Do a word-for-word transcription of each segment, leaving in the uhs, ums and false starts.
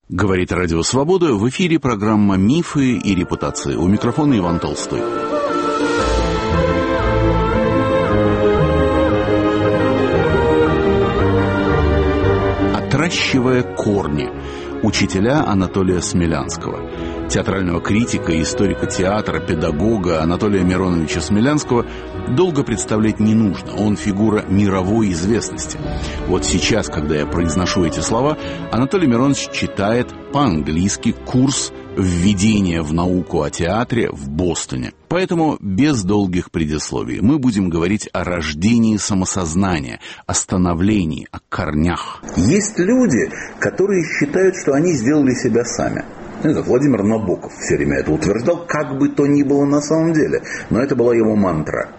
Говорит Радио Свобода. В эфире программа «Мифы и репутации». У микрофона Иван Толстой. «Отращивая корни». Учителя Анатолия Смелянского. Театрального критика, историка театра, педагога Анатолия Мироновича Смелянского долго представлять не нужно. Он фигура мировой известности. Вот сейчас, когда я произношу эти слова, Анатолий Миронович читает по-английски курс «Введение в науку о театре» в Бостоне. Поэтому без долгих предисловий мы будем говорить о рождении самосознания, о становлении, о корнях. Есть люди, которые считают, что они сделали себя сами. Это Владимир Набоков все время это утверждал, как бы то ни было на самом деле. Но это была его мантра.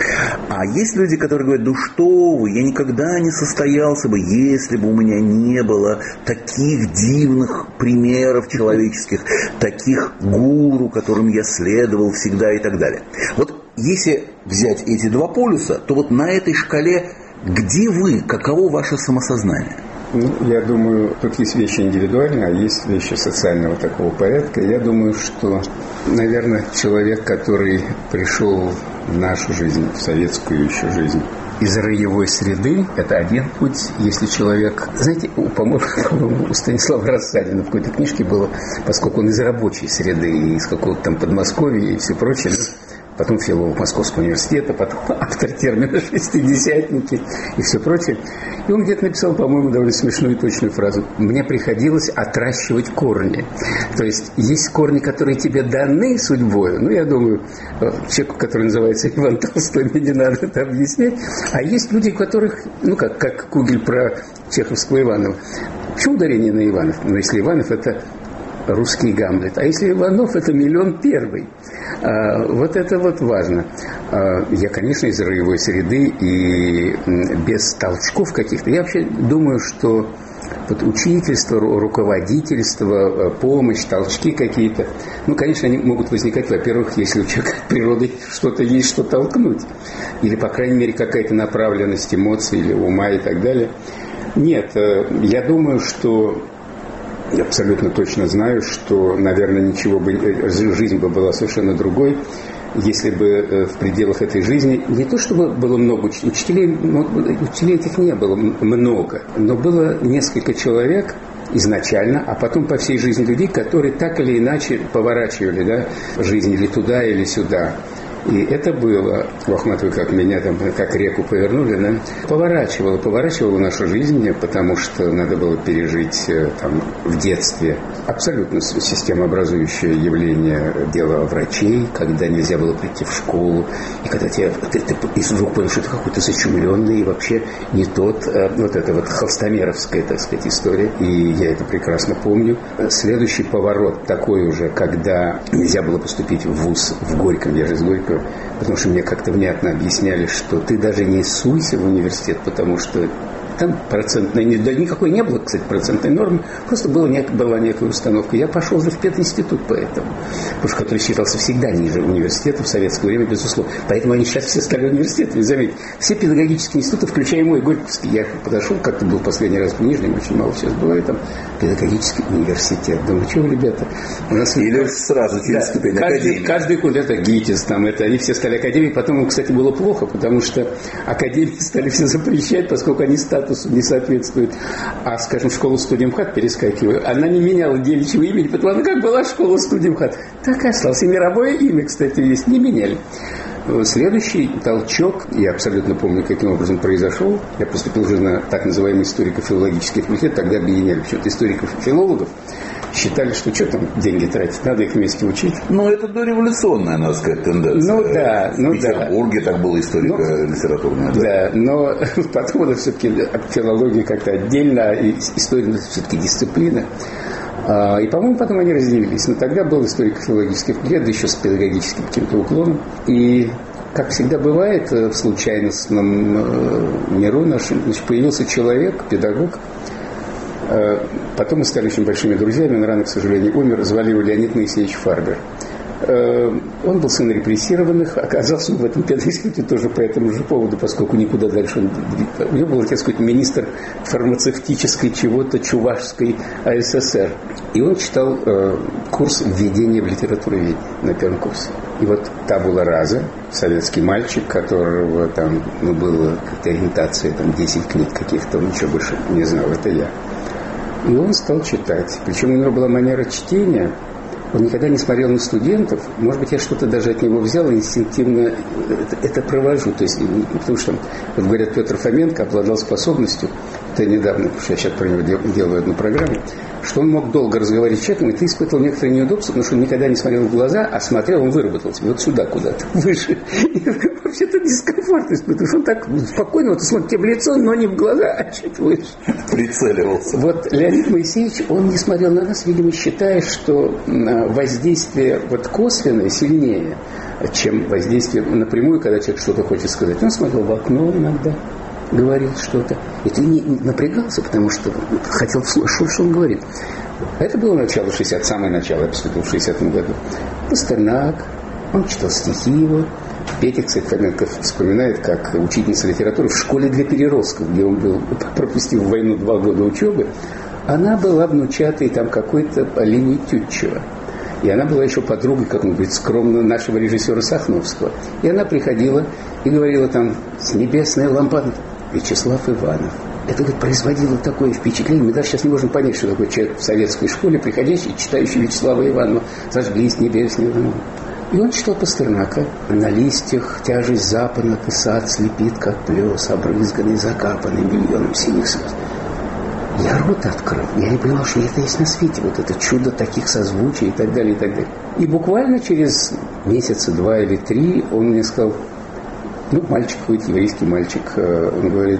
А есть люди, которые говорят: ну что вы, я никогда не состоялся бы, если бы у меня не было таких дивных примеров человеческих, таких гуру, которым я следовал всегда и так далее. Вот если взять эти два полюса, то вот на этой шкале где вы, каково ваше самосознание? Ну, я думаю, тут есть вещи индивидуальные, а есть вещи социального такого порядка. Я думаю, что, наверное, человек, который пришел в нашу жизнь, в советскую еще жизнь, из роевой среды, это один путь. Если человек, знаете, у, по-моему, у Станислава Рассадина в какой-то книжке было, поскольку он из рабочей среды, из какого-то там Подмосковья и все прочее, потом филолог Московского университета, потом автор термина «шестидесятники» и все прочее. И он где-то написал, по-моему, довольно смешную и точную фразу: «Мне приходилось отращивать корни». То есть есть корни, которые тебе даны судьбой. Ну, я думаю, человеку, который называется Иван Толстой, мне не надо это объяснять. А есть люди, у которых, ну, как, как Кугель про чеховского Иванова. Почему ударение на Иванов? Ну, если Иванов – это русский Гамлет, а если Иванов – это миллион первый. А, вот это вот важно. А, я, конечно, из роевой среды и без толчков каких-то. Я вообще думаю, что вот учительство, руководительство, помощь, толчки какие-то, ну, конечно, они могут возникать, во-первых, если у человека от природы что-то есть, что толкнуть. Или, по крайней мере, какая-то направленность эмоций или ума и так далее. Нет, я думаю, что я абсолютно точно знаю, что, наверное, ничего бы, жизнь бы была совершенно другой, если бы в пределах этой жизни не то чтобы было много учителей, учителей этих не было много, но было несколько человек изначально, а потом по всей жизни людей, которые так или иначе поворачивали, да, жизнь или туда, или сюда. И это было, Ахматовы, как меня там, как реку повернули, да, поворачивало, поворачивало нашу жизнь, потому что надо было пережить там в детстве абсолютно системообразующее явление дела врачей, когда нельзя было прийти в школу, и когда тебе, ты, ты, ты вдруг понял, что ты какой-то зачумленный и вообще не тот, вот это вот холстомеровская, так сказать, история, и я это прекрасно помню. Следующий поворот такой уже, когда нельзя было поступить в вуз в Горьком, я же из Горького, потому что мне как-то внятно объясняли, что ты даже не суйся в университет, потому что там процентной, да никакой не было, кстати, процентной нормы, просто была, нек, была некая установка. Я пошел же в пединститут поэтому, потому что который считался всегда ниже университета в советское время, безусловно. Поэтому они сейчас все стали университетами, заметьте. Все педагогические институты, включая мой Горьковский, я подошел, как-то был последний раз в Нижнем, очень мало сейчас бывает там, педагогический университет. Думаю, что вы, ребята? У нас или вот, сразу через да, ступень академии. Каждый год это ГИТИС, там, это, они все стали академией, потом, кстати, было плохо, потому что академии стали все запрещать, поскольку они стали не соответствует. А, скажем, школу студентхат перескакиваю. Она не меняла девичьего имени, потому что как была школа студентхат, так и осталось. И мировое имя, кстати, есть. Не меняли. Следующий толчок, я абсолютно помню, каким образом произошел. Я поступил уже на так называемый историко-филологический факультет. Тогда объединяли почему-то историков и филологов. Считали, что что там деньги тратить, надо их вместе учить. Ну, это дореволюционная, надо сказать, тенденция. Ну, да. Ну, в Петербурге да. так было историко-литературная. Да, да, но потом это все-таки филология как-то отдельно, и история все-таки дисциплина. И, по-моему, потом они разделились. Но тогда был историко-филологический факультет, да еще с педагогическим каким-то уклоном. И, как всегда бывает в случайностном миру нашем, значит, появился человек, педагог. Потом мы стали очень большими друзьями. Он рано, к сожалению, умер. Звали его Леонид Моисеевич Фарбер. Он был сын репрессированных, оказался в этом пединституте тоже по этому же поводу, поскольку никуда дальше он... У него был, так сказать, министр фармацевтической чего-то Чувашской АССР. И он читал э, курс введения в литературоведение на первом курсе. И вот табула раза, советский мальчик, которого там, ну, было как-то ориентация, там, десять книг каких-то, он ничего больше не знал, это я. И он стал читать. Причем у него была манера чтения. Он никогда не смотрел на студентов. Может быть, я что-то даже от него взял и инстинктивно это, это провожу. То есть, потому что, вот говорят, Петр Фоменко обладал способностью, это недавно, потому что я сейчас про него делаю одну программу, что он мог долго разговаривать с человеком, и ты испытывал некоторые неудобства, потому что он никогда не смотрел в глаза, а смотрел, он выработал тебе вот сюда куда-то, выше. И вообще-то дискомфорт испытываешь. Он так спокойно, вот смотрит тебе в лицо, но не в глаза, а чуть выше. Прицеливался. Вот Леонид Моисеевич, он не смотрел на нас, видимо, считая, что воздействие вот косвенное сильнее, чем воздействие напрямую, когда человек что-то хочет сказать. Он смотрел в окно иногда, говорил что-то. И ты не напрягался, потому что хотел слушать, что он говорит. Это было начало шестидесятых, самое начало, я поступил в шестидесятом году. Пастернак, он читал стихи его. Петя, кстати, Фоменко вспоминает, как учительница литературы в школе для переростков, где он был, пропустил в войну два года учебы, она была внучатой там какой-то Алины Тютчева. И она была еще подругой, как он говорит, скромно нашего режиссера Сахновского. И она приходила и говорила там с небесной лампадой: Вячеслав Иванов. Это, говорит, производило такое впечатление. Мы даже сейчас не можем понять, что такое человек в советской школе, приходящий, читающий Вячеслава Иванова. Зажглись небесные лампады. И он читал Пастернака. На листьях тяжесть запонок, и сад слепит, как плес, обрызганный, закапанный миллионом синих слез. Я рот открыл. Я не понимал, что это есть на свете. Вот это чудо таких созвучий и так далее, и так далее. И буквально через месяца два или три он мне сказал: ну, мальчик какой-то, еврейский мальчик, он говорит: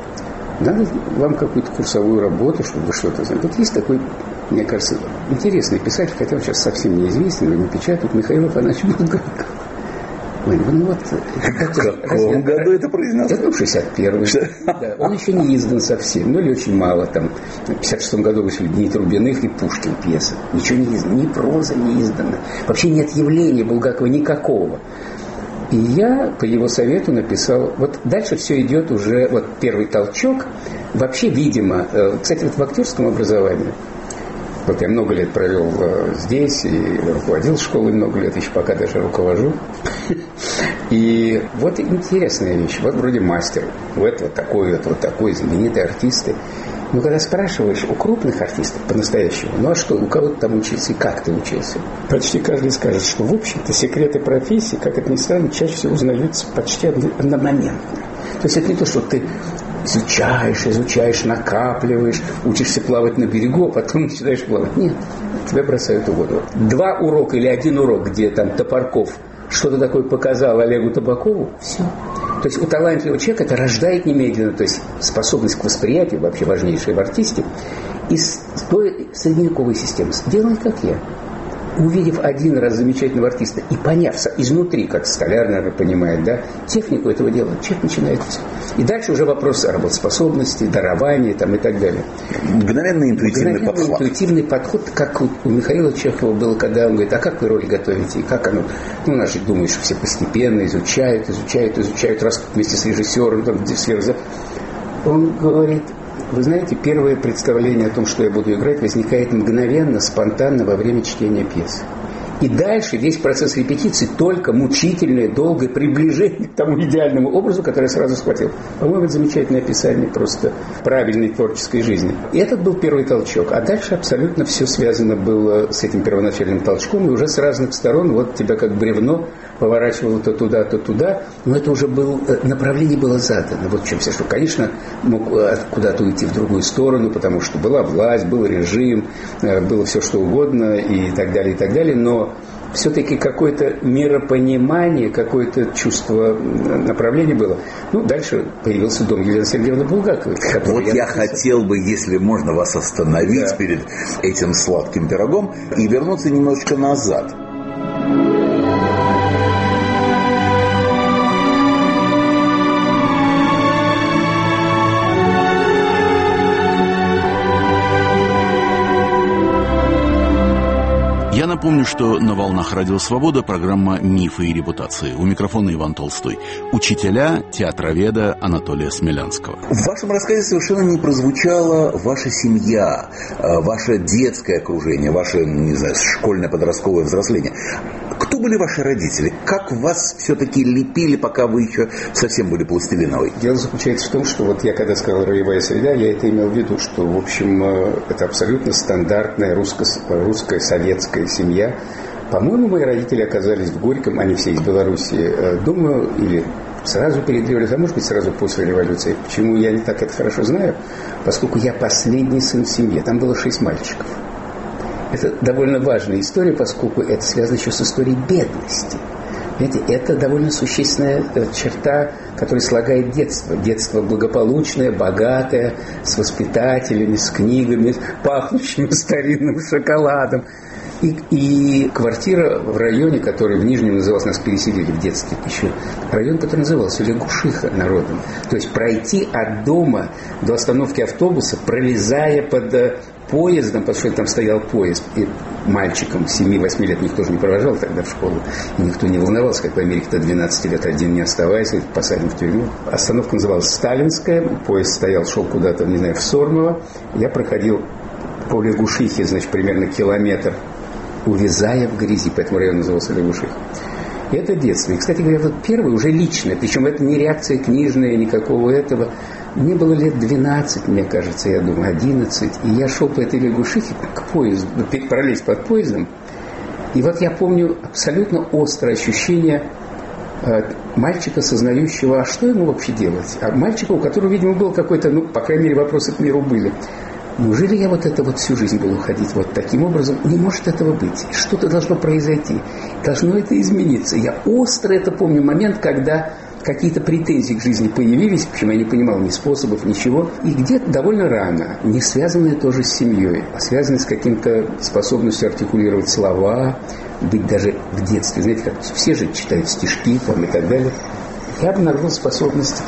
надо вам какую-то курсовую работу, чтобы вы что-то знали. Вот есть такой, мне кажется, интересный писатель, хотя он сейчас совсем неизвестный, но не печатает, Михаил Афанасьевич Булгаков. Ой, ну вот, в каком году это произнес? Это, ну, шестьдесят первый. Да, он еще не издан совсем, ну или очень мало. Там, в пятьдесят шестом году вышли «Дни Трубиных» и «Пушкин» пьеса. Ничего не издано, ни проза не издана. Вообще нет явления Булгакова никакого. И я по его совету написал, вот дальше все идет уже, вот первый толчок, вообще, видимо, кстати, вот в актерском образовании, вот я много лет провел здесь и руководил школой много лет, еще пока даже руковожу. И вот интересная вещь, вот вроде мастер, вот, вот такой, вот, вот такой, знаменитые артисты. Но когда спрашиваешь у крупных артистов по-настоящему, ну а что, у кого ты там учился и как ты учился? Почти каждый скажет, что в общем-то секреты профессии, как это ни странно, чаще всего узнаются почти одномоментно. То есть это не то, что ты изучаешь, изучаешь, накапливаешь, учишься плавать на берегу, а потом начинаешь плавать. Нет, тебя бросают в воду. Два урока или один урок, где там Топорков что-то такое показал Олегу Табакову, все. То есть у талантливого человека это рождает немедленно, то есть способность к восприятию, вообще важнейшая в артисте, из той средневековой системы. Делай, как я. Увидев один раз замечательного артиста и поняв изнутри, как Столяр, наверное, понимает, да, технику этого дела, человек начинает все. И дальше уже вопрос работоспособности, дарования там, и так далее. Мгновенный интуитивный Мгновенный подход. интуитивный подход, как у Михаила Чехова было, когда он говорит: а как вы роль готовите? И как оно? Ну, у нас же думаешь, что все постепенно изучают, изучают, изучают, раз вместе с режиссером, там, где сверху. Он говорит: вы знаете, первое представление о том, что я буду играть, возникает мгновенно, спонтанно во время чтения пьесы. И дальше весь процесс репетиции только мучительное, долгое приближение к тому идеальному образу, который я сразу схватил. По-моему, это замечательное описание просто правильной творческой жизни. И этот был первый толчок. А дальше абсолютно все связано было с этим первоначальным толчком. И уже с разных сторон вот тебя как бревно поворачивало то туда, то туда. Но это уже было, направление было задано. Вот в чем все. Что, конечно, мог куда-то уйти в другую сторону, потому что была власть, был режим, было все что угодно и так далее, и так далее. Но все-таки какое-то миропонимание, какое-то чувство направления было. Ну, дальше появился дом Елены Сергеевны Булгаковой. Вот я, я хотел бы, если можно, вас остановить, да, перед этим сладким пирогом и вернуться немножечко назад. Я напомню, что на «Волнах Радио Свобода» программа «Мифы и репутации». У микрофона Иван Толстой. Учителя театроведа Анатолия Смелянского. В вашем рассказе совершенно не прозвучала ваша семья, ваше детское окружение, ваше, не знаю, школьное, подростковое взросление. Кто были ваши родители? Как вас все-таки лепили, пока вы еще совсем были пластилиновой? Дело заключается в том, что вот я когда сказал «роевая среда», я это имел в виду, что, в общем, это абсолютно стандартная русско- русская советская семья. По-моему, мои родители оказались в Горьком, они все из Белоруссии, думаю, или сразу перед революцией, а может быть, сразу после революции. Почему я не так это хорошо знаю? Поскольку я последний сын в семье. Там было шесть мальчиков. Это довольно важная история, поскольку это связано еще с историей бедности. Понимаете, это довольно существенная черта, которая слагает детство. Детство благополучное, богатое, с воспитателями, с книгами, пахнущими старинным шоколадом. И, и квартира в районе, который в Нижнем назывался, нас переселили в детстве еще, район, который назывался Лягушиха народом. То есть пройти от дома до остановки автобуса, пролезая под поездом, потому что там стоял поезд, и мальчикам семи-восьми лет никто же не провожал тогда в школу, и никто не волновался, как в Америке до двенадцати лет один не оставайся, посадим в тюрьму. Остановка называлась Сталинская, поезд стоял, шел куда-то, не знаю, в Сормово. Я проходил по Лягушихе, значит, примерно километр, увязая в грязи, поэтому район назывался Лягушиха. И это детство. И, кстати говоря, вот первое уже личное, причем это не реакция книжная, никакого этого. Мне было лет двенадцать, мне кажется, я думаю, одиннадцать. И я шел по этой Лягушихе к поезду, пролезть под поездом. И вот я помню абсолютно острое ощущение э, мальчика, сознающего, а что ему вообще делать? А мальчика, у которого, видимо, был какой-то, ну, по крайней мере, вопросы к миру были. Неужели я вот это вот всю жизнь буду ходить вот таким образом? Не может этого быть. Что-то должно произойти. Должно это измениться. Я остро это помню момент, когда какие-то претензии к жизни появились, причем я не понимал ни способов, ничего. И где-то довольно рано, не связанные тоже с семьей, а связанные с каким-то способностью артикулировать слова, быть даже в детстве. Знаете, как все же читают стишки там и так далее. Я обнаружил способность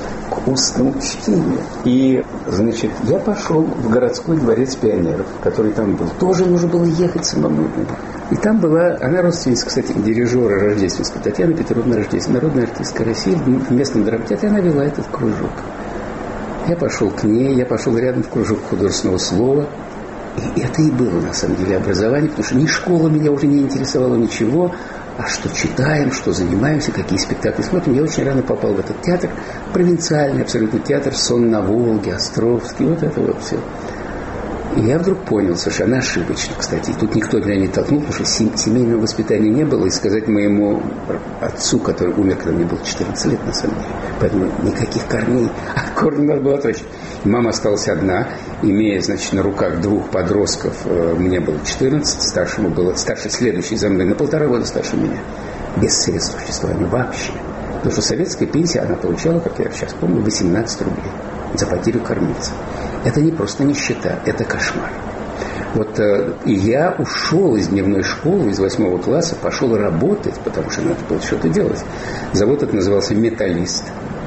к устному чтению. И, значит, я пошел в городской дворец пионеров, который там был. Тоже нужно было ехать самому. И там была, она родственница, кстати, дирижера рождественского, Татьяна Петровна Рождественская, народная артистка России, в местном драмтеатре, она вела этот кружок. Я пошел к ней, я пошел рядом в кружок художественного слова. И это и было, на самом деле, образование, потому что ни школа меня уже не интересовала, ничего. А что читаем, что занимаемся, какие спектакли смотрим. Я очень рано попал в этот театр, провинциальный абсолютно театр, «Сон на Волге», Островский, вот это вот все. И я вдруг понял, совершенно ошибочно, кстати, тут никто меня не толкнул, потому что семейного воспитания не было, и сказать моему отцу, который умер, когда мне было четырнадцать лет, на самом деле, поэтому никаких корней, от корня надо было отращивать. И мама осталась одна, имея, значит, на руках двух подростков, мне было четырнадцать, старшему было, старший следующий за мной, на полтора года старше меня, без средств существования вообще. Потому что советская пенсия, она получала, как я сейчас помню, восемнадцать рублей за потерю кормильца. Это не просто нищета, это кошмар. Вот э, и я ушел из дневной школы, из восьмого класса, пошел работать, потому что надо было что-то делать. Завод этот назывался «Металлист».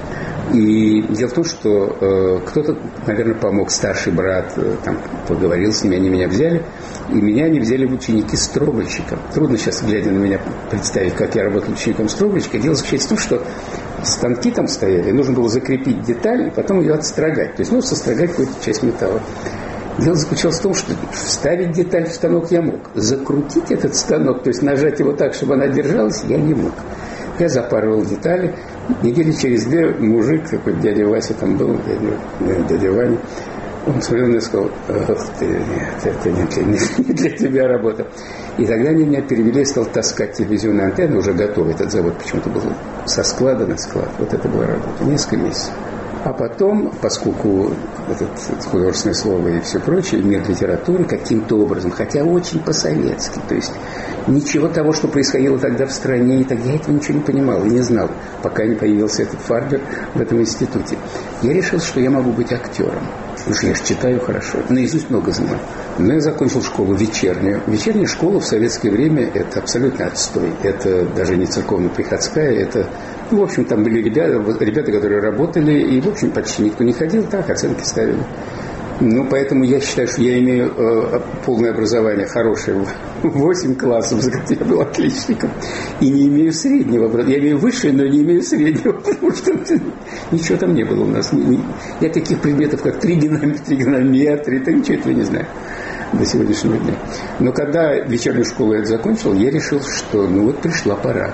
И дело в том, что э, кто-то, наверное, помог, старший брат, э, там, поговорил с ними, они меня взяли, и меня они взяли в ученики строгольщика. Трудно сейчас, глядя на меня, представить, как я работал учеником строгольщика. Дело заключается в том, что станки там стояли, нужно было закрепить деталь и потом ее отстрогать. То есть, ну, сострогать какую-то часть металла. Дело заключалось в том, что вставить деталь в станок я мог. Закрутить этот станок, то есть нажать его так, чтобы она держалась, я не мог. Я запарывал детали. Недели через две мужик, такой дядя Вася там был, дядя, дядя Ваня, он смотрел на меня и сказал: ох ты, нет, это не для, не для тебя работа. И тогда они меня перевели, я стал таскать телевизионные антенны, уже готовый этот завод почему-то был со склада на склад. Вот это была работа, несколько месяцев. А потом, поскольку это художественное слово и все прочее, мир литературы каким-то образом, хотя очень по-советски, то есть ничего того, что происходило тогда в стране, и тогда я этого ничего не понимал и не знал, пока не появился этот Фарбер в этом институте. Я решил, что я могу быть актером. Потому что я же читаю хорошо, наизусть много знаю. Но я закончил школу вечернюю. Вечерняя школа в советское время – это абсолютно отстой. Это даже не церковно-приходская, это, ну, в общем, там были ребята, ребята, которые работали, и, в общем, почти никто не ходил, так, оценки ставили. Ну, поэтому я считаю, что я имею э, полное образование хорошее, восемь классов, за которые я был отличником, и не имею среднего образования. Я имею высшее, но не имею среднего, потому что ничего там не было у нас. Я таких предметов, как тригонометрия, то ничего этого не знаю до сегодняшнего дня. Но когда вечернюю школу я закончил, я решил, что ну вот пришла пора.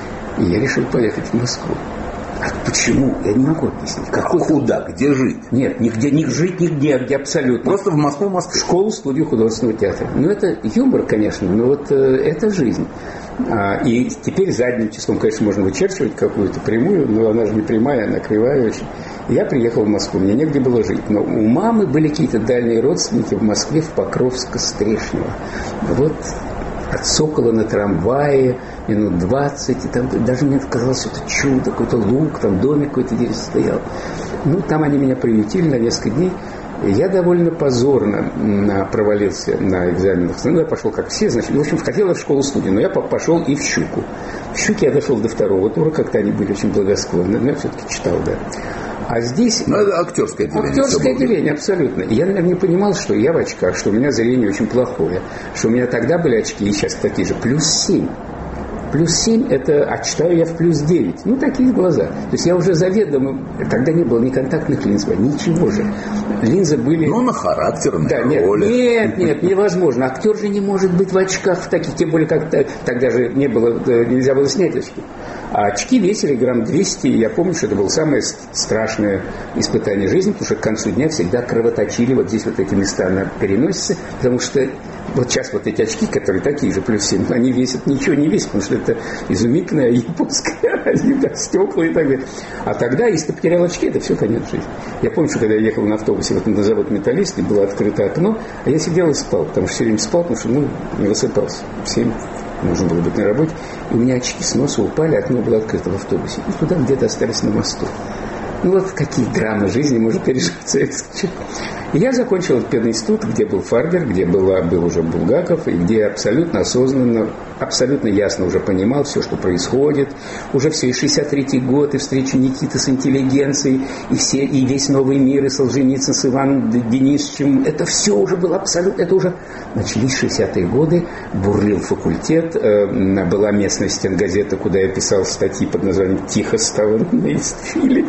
И я решил поехать в Москву. А почему? Я не могу объяснить. Какой, куда? Где жить? Нет, нигде, не жить нигде, где абсолютно. Просто в Москву, в Москву. Школу, студию художественного театра. Ну, это юмор, конечно, но вот э, это жизнь. А, и теперь задним числом, конечно, можно вычерчивать какую-то прямую, но она же не прямая, она кривая очень. Я приехал в Москву, мне негде было жить. Но у мамы были какие-то дальние родственники в Москве, в Покровско-Стрешнево. Вот от Сокола на трамвае минут двадцать, и там даже мне казалось, что это чудо, какой-то луг, там домик какой-то здесь стоял. Ну, там они меня приютили на несколько дней. Я довольно позорно провалился на экзаменах. Ну, я пошел, как все, значит, в общем, хотел в школу-студию, но я пошел и в Щуку. В Щуке я дошел до второго тура, как-то они были очень благосклонны, но я все-таки читал, да. А здесь... Ну, это актерское отделение. Актерское отделение, абсолютно. Я, наверное, не понимал, что я в очках, что у меня зрение очень плохое, что у меня тогда были очки, и сейчас такие же, плюс семь. Плюс семь это, а читаю я в плюс девять. Ну, такие глаза. То есть я уже заведомо, тогда не было ни контактных линз, ничего же. Линзы были... Ну, на характер, на да, нет, роли. Нет, нет, невозможно. Актер же не может быть в очках в таких, тем более, как тогда же не было, нельзя было снять очки. А очки весили грамм двести, и я помню, что это было самое страшное испытание жизни, потому что к концу дня всегда кровоточили вот здесь вот эти места на переносице, потому что вот сейчас вот эти очки, которые такие же, плюс семь, они весят, ничего не весят, потому что это изумительная японская стекла и так далее. А тогда, если ты потерял очки, это все конец жизни. Я помню, что когда я ехал на автобусе вот на завод «Металлист», и было открыто окно, а я сидел и спал, потому что все время спал, потому что, ну, не высыпался. В семь нужно было быть на работе. И у меня очки с носа упали, окно было открыто в автобусе. И туда где-то остались на мосту. Ну вот какие драмы жизни может пережить советский человек. И я закончил этот пединститут, где был Фарбер, где была, был уже Булгаков, и где абсолютно осознанно, абсолютно ясно уже понимал все, что происходит. Уже все, и шестьдесят третий год, и встреча Никиты с интеллигенцией, и, все, и весь новый мир, и Солженицын с Иваном Денисовичем. Это все уже было абсолютно, это уже начались шестидесятые годы, бурлил факультет, э, была местная стенгазета, куда я писал статьи под названием «Тихо стало на Истфиле».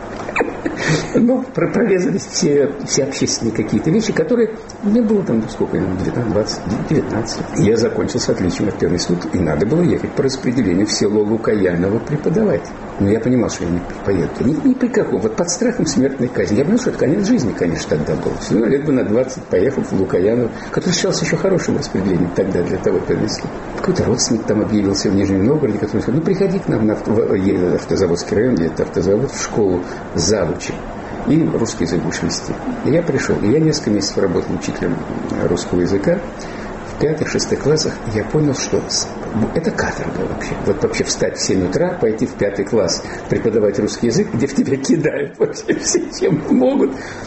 Ну, прорезались все, все общественные какие-то вещи, которые... Мне было там, сколько, девятнадцать, двадцать, девятнадцать. Я закончил с отличием актёрный институт, и надо было ехать по распределению в село Лукояново преподавать. Но я понимал, что я не поеду. Ни, ни при каком. Вот под страхом смертной казни. Я понял, что это конец жизни, конечно, тогда был. Ну, лет бы на двадцать поехал в Лукояново, который считался еще хорошим распределением тогда для того перенесли. Какой-то родственник там объявился в Нижнем Новгороде, который сказал, ну, приходи к нам на авто, в автозаводский район, где это автозавод, в школу завучи. И русский язык будешь вести. И я пришел. И я несколько месяцев работал учителем русского языка. В пятых-шестых классах я понял, что это каторга вообще. Вот вообще встать в семь утра, пойти в пятый класс, преподавать русский язык, где в тебя кидают вообще все, чем могут.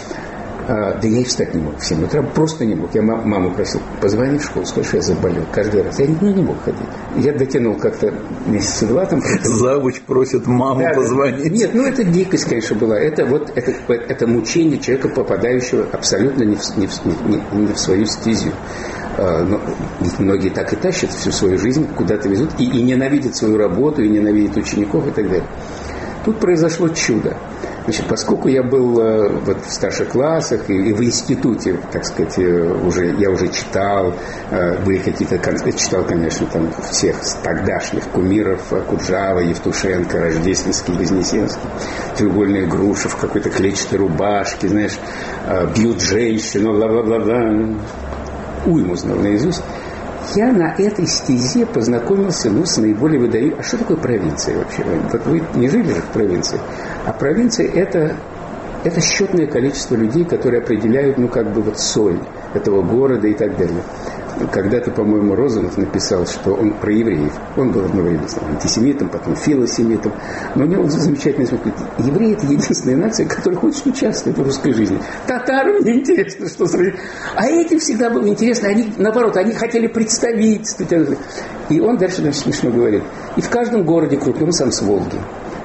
А, да я и встать не мог в семь утра, просто не мог. Я маму просил, позвони в школу, скажи, что я заболел. Каждый раз. Я ну, не мог ходить. Я дотянул как-то месяца два там. Завуч просит маму да, позвонить. Нет, ну это дикость, конечно, была. Это вот это, это мучение человека, попадающего абсолютно не в, не в, не, не в свою стезю. Но многие так и тащат всю свою жизнь, куда-то везут, и, и ненавидят свою работу, и ненавидят учеников и так далее. Тут произошло чудо. Значит, поскольку я был э, вот, в старших классах и, и в институте, так сказать, уже, я уже читал, э, были какие-то, читал, конечно, там всех тогдашних кумиров, Куджава, Евтушенко, Рождественский, Вознесенский, треугольная груша в какой-то клетчатой рубашке, знаешь, э, бьют женщину, бла-бла-бла-бла, уйму знал наизусть. Я на этой стезе познакомился, ну, с наиболее выдающимся... А что такое провинция вообще? Вот вы не жили же в провинции. А провинция это, – это счетное количество людей, которые определяют, ну, как бы вот соль этого города и так далее. Когда-то, по-моему, Розанов написал, что он про евреев. Он был одновременно антисемитом, потом филосемитом. Но у него замечательный смысл. Евреи – это единственная нация, которая хочет участвовать в русской жизни. Татарам не интересно, что сравнить. А этим всегда было интересно. Они, наоборот, они хотели представительствовать. И он дальше, значит, смешно говорит. И в каждом городе крупном, сам с Волги,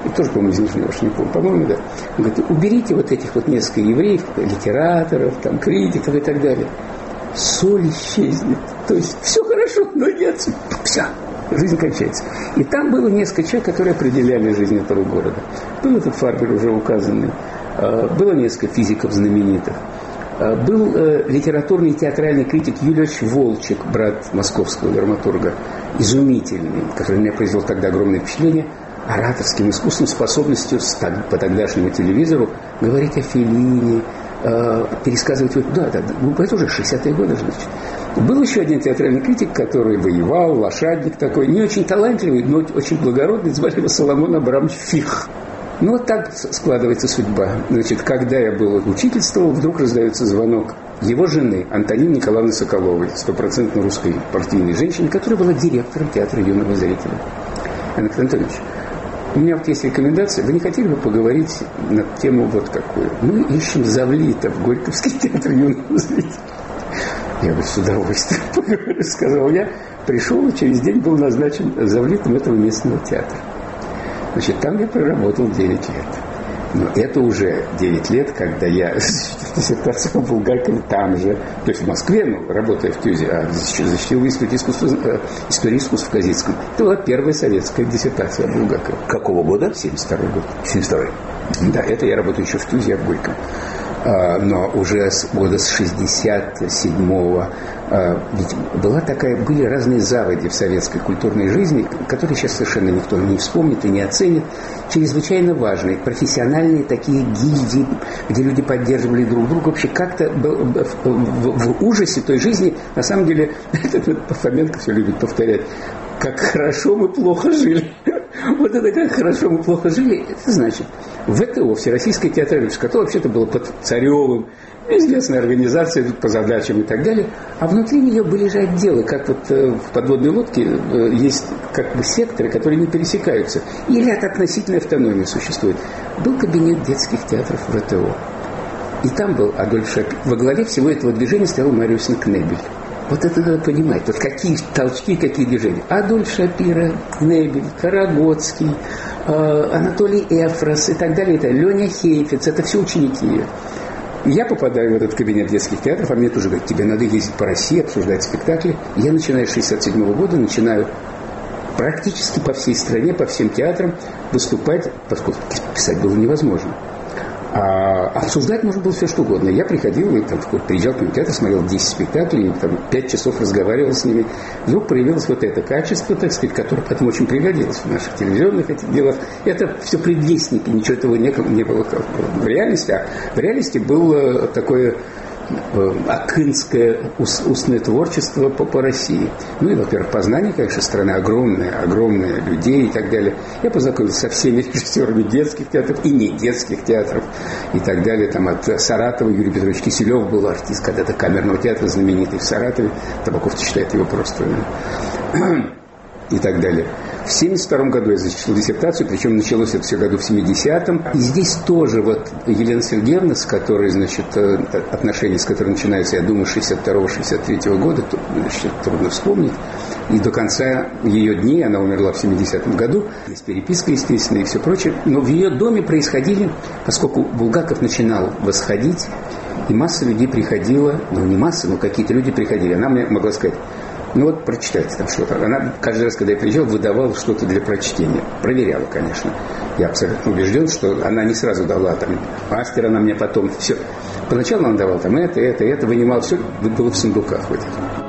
и тоже, по-моему, из Нижнего, уж не помню, по-моему, да. Он говорит, уберите вот этих вот несколько евреев, литераторов, там, критиков и так далее. Соль исчезнет. То есть все хорошо, но нет, вся. Жизнь кончается. И там было несколько человек, которые определяли жизнь этого города. Был этот Фарбер, уже указанный. Было несколько физиков знаменитых. Был литературный и театральный критик Юльевич Волчек, брат московского драматурга, изумительный, который меня произвел тогда огромное впечатление, ораторским искусством, способностью по тогдашнему телевизору говорить о Феллини, пересказывать... Да, да, ну, это уже шестидесятые годы, значит. Был еще один театральный критик, который воевал, лошадник такой, не очень талантливый, но очень благородный, звали его Соломон Абрамович Фих. Ну, вот так складывается судьба. Значит, когда я был учительствовал, вдруг раздается звонок его жены, Антонины Николаевны Соколовой, стопроцентно русской партийной женщины, которая была директором театра юного зрителя. Анатолий Анатольевич, у меня вот есть рекомендация. Вы не хотели бы поговорить на тему вот какую? Мы ищем завлита в Горьковский театр юного зрителя. Я говорю, с удовольствием поговорю, сказал я. Пришел и через день был назначен завлитом этого местного театра. Значит, там я проработал девять лет. Но это уже девять лет, когда я защитил диссертацию по Булгакову там же, то есть в Москве, ну, работая в ТЮЗе, а защитил институт искусства, э, истории искусств в Казицком. Это была первая советская диссертация о Булгакове. Какого года? семьдесят второй год. семьдесят второй. Да, это я работаю еще в ТЮЗе, а в Горьком. А, но уже с года с шестьдесят седьмого а, ведь была такая, были разные заводи в советской культурной жизни, которые сейчас совершенно никто не вспомнит и не оценит. Чрезвычайно важные, профессиональные такие гильдии, где люди поддерживали друг друга. Вообще как-то в, в, в ужасе той жизни, на самом деле, Фоменко все любит повторять, как хорошо мы плохо жили. Вот это как хорошо мы плохо жили, это значит, ВТО, Всероссийская театральная общество, которое вообще-то было под Царевым, известная организация по задачам и так далее, а внутри нее были же отделы, как вот в подводной лодке есть как бы секторы, которые не пересекаются, и ряд относительной автономии существует. Был кабинет детских театров ВТО, и там был Адольф Шапир. Во главе всего этого движения стоял Мариус Кнебель. Вот это надо понимать. Вот какие толчки, какие движения. Адольф Шапира, Кнебель, Карагодский, э, Анатолий Эфрос и так далее. Это Леня Хейфиц. Это все ученики. Я попадаю в этот кабинет детских театров, а мне тоже говорят, тебе надо ездить по России, обсуждать спектакли. Я начинаю с шестьдесят седьмого года, начинаю практически по всей стране, по всем театрам выступать, поскольку писать было невозможно. А обсуждать можно было все что угодно. Я приходил, и, там, приезжал в театр, смотрел десять спектаклей, и, там, пять часов разговаривал с ними. Вдруг проявилось вот это качество, так сказать, которое потом очень пригодилось в наших телевизионных этих делах. Это все предвестники, ничего этого не, не было в реальности. А в реальности было такое акынское устное творчество по, по России. Ну и, во-первых, Познание, конечно, страна огромная, огромная, людей и так далее. Я познакомился со всеми режиссерами детских театров и не детских театров и так далее. Там от Саратова Юрий Петрович Киселев был артист когда-то камерного театра, знаменитый в Саратове. Табаков считает его просто... и так далее. В семьдесят втором году я защитил диссертацию, причем началось это все году в семидесятом. И здесь тоже вот Елена Сергеевна, с которой, значит, отношения с которой начинаются, я думаю, с шестьдесят второго — шестьдесят третьего года, тут, значит, трудно вспомнить. И до конца ее дней, она умерла в семидесятом году, есть переписка, естественно, и все прочее. Но в ее доме происходили, поскольку Булгаков начинал восходить, и масса людей приходила, ну не масса, но какие-то люди приходили. Она мне могла сказать: ну вот прочитайте там что-то. Она каждый раз, когда я приезжал, выдавала что-то для прочтения. Проверяла, конечно. Я абсолютно убежден, что она не сразу дала там мастер, она мне потом все. Поначалу она давала там это, это, это, вынимала все, было в сундуках вот это.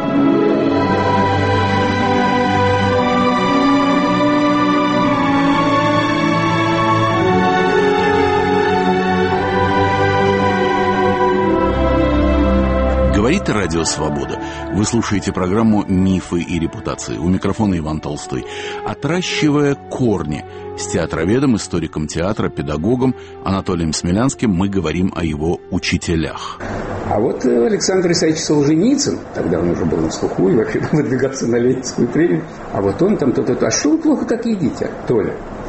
Говорит Радио Свобода. Вы слушаете программу «Мифы и репутации». У микрофона Иван Толстой. Отращивая корни, с театроведом, историком театра, педагогом Анатолием Смелянским мы говорим о его учителях. А вот Александр Исаевич Солженицын, тогда он уже был на слуху и вообще выдвигался на Ленинскую премию, а вот он там то-то, а что вы плохо так едите, Толя?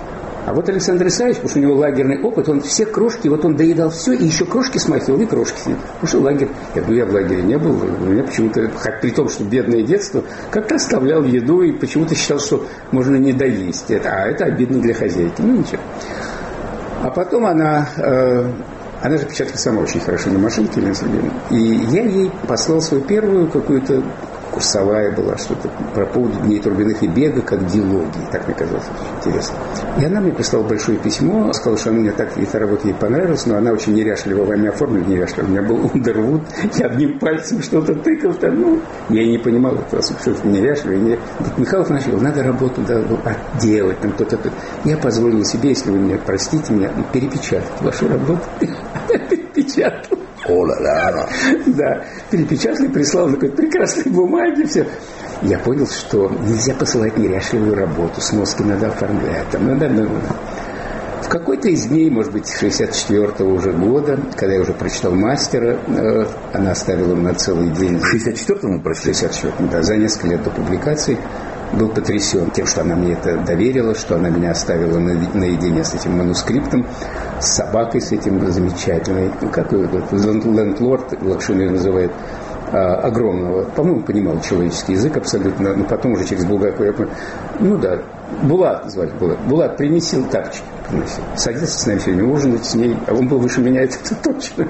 А вот Александр Исаевич, потому что у него лагерный опыт, он все крошки, вот он доедал все, и еще крошки смахивал, и крошки съедал. Потому что лагерь, я говорю, я в лагере не был, у меня почему-то, при том, что бедное детство, как-то оставлял еду и почему-то считал, что можно не доесть. Это, а это обидно для хозяйки. Ну, ничего. А потом она, э, она же печатала сама очень хорошо на машинке, Елена Сергеевна, и я ей послал свою первую какую-то, курсовая была, что-то про поводу Дней Турбиных и бега, как диалогии. Так мне казалось очень интересно. И она мне прислала большое письмо, сказала, что она мне так, эта работа ей понравилась, но она очень неряшливо вами оформлена, неряшливо. У меня был Underwood, я одним пальцем что-то тыкал там, ну, я не понимал, что это неряшливо. Не... Михайлов начал, надо работу да, отделать, там кто-то. Я позволил себе, если вы меня простите меня, перепечатать вашу работу. Перепечатал. О-ла-ла. Да, перепечатал и прислал на какой-то прекрасной бумаге, все. Я понял, что нельзя посылать неряшливую работу, сноски надо оформлять. Там, надо, надо. В какой-то из дней, может быть, шестьдесят четвёртого уже года, когда я уже прочитал «Мастера», э, она оставила на целый день. В шестьдесят четвёртом вы прочитали? В шестьдесят четвёртом, да, за несколько лет до публикации. Был потрясен тем, что она мне это доверила, что она меня оставила наедине с этим манускриптом, с собакой, с этим замечательной, ну, как его, лендлорд, Лакшин ее называет, а, огромного, по-моему, понимал человеческий язык абсолютно, но потом уже через Булгакова я понял, ну да, Булат звали, Булат, Булат, принеси тапочки, приносил, садился с нами сегодня ужинать с ней, а он был выше меня, это точно.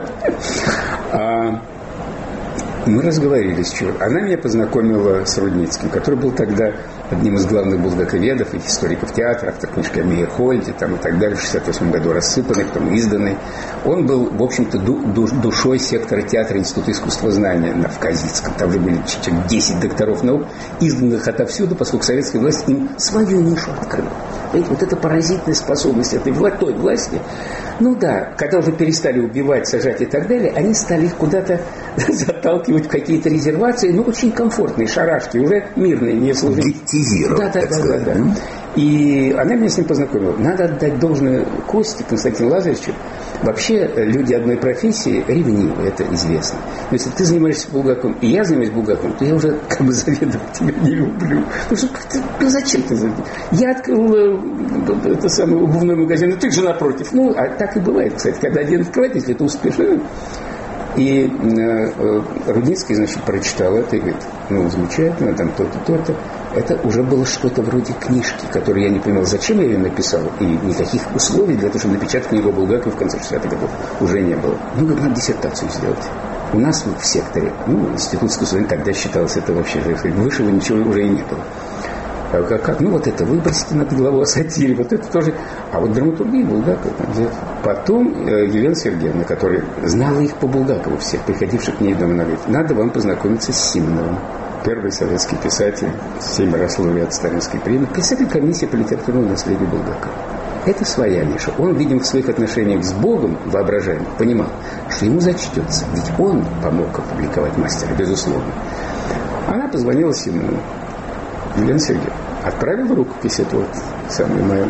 Мы разговорились. Она меня познакомила с Рудницким, который был тогда одним из главных булгаковедов и историков театра, автор книжки о Мейерхольде там, и так далее, в шестьдесят восьмом году рассыпанный, потом изданный. Он был, в общем-то, душой сектора театра Института искусствознания на Вказицком. Там же были десять докторов наук, изданных отовсюду, поскольку советская власть им свою нишу открыла. Видите, вот эта поразительная способность этой власти, той власти, ну да, когда уже перестали убивать, сажать и так далее, они стали их куда-то заталкивать в какие-то резервации, ну, очень комфортные, шарашки, уже мирные, не служили. Геттизировать, да, да, да, да, да. И она меня с ним познакомила. Надо отдать должное Косте Константину Лазаревичу. Вообще, люди одной профессии ревнивы, это известно. Но если ты занимаешься Булгаковым, и я занимаюсь Булгаковым, то я уже как бы заведомо тебя не люблю. Потому что ты, ну зачем ты? Я открыл э, это самый обувной магазин, и ты же напротив. Ну, а так и бывает, кстати, когда один открывает, если это успешно. И э, Рудницкий, значит, прочитал это и говорит, ну, замечательно, там то-то, то-то. Это уже было что-то вроде книжки, которую я не понимал, зачем я ее написал. И никаких условий для того, чтобы напечатать книгу Булгакова в конце шестидесятых годов уже не было. Ну, говорит, надо диссертацию сделать. У нас в секторе, ну, институт искусства тогда считалось это вообще, высшего ничего уже и не было. Как, как? Ну, вот это выбросите над головой о сатире, вот это тоже. А вот драматургия Булгакова там взять. Потом э, Елена Сергеевна, которая знала их по Булгакову всех, приходивших к ней дома, она говорит, надо вам познакомиться с Симоновым. Первый советский писатель, семь раз лауреат Сталинской премии, председатель комиссии по литературному наследию Булгакова. Это своя ниша. Он, видимо, в своих отношениях с Богом, воображаем, понимал, что ему зачтется. Ведь он помог опубликовать «Мастера», безусловно. Она позвонила Симонову. Елена Сергеевна, отправила рукопись эту вот самую мою.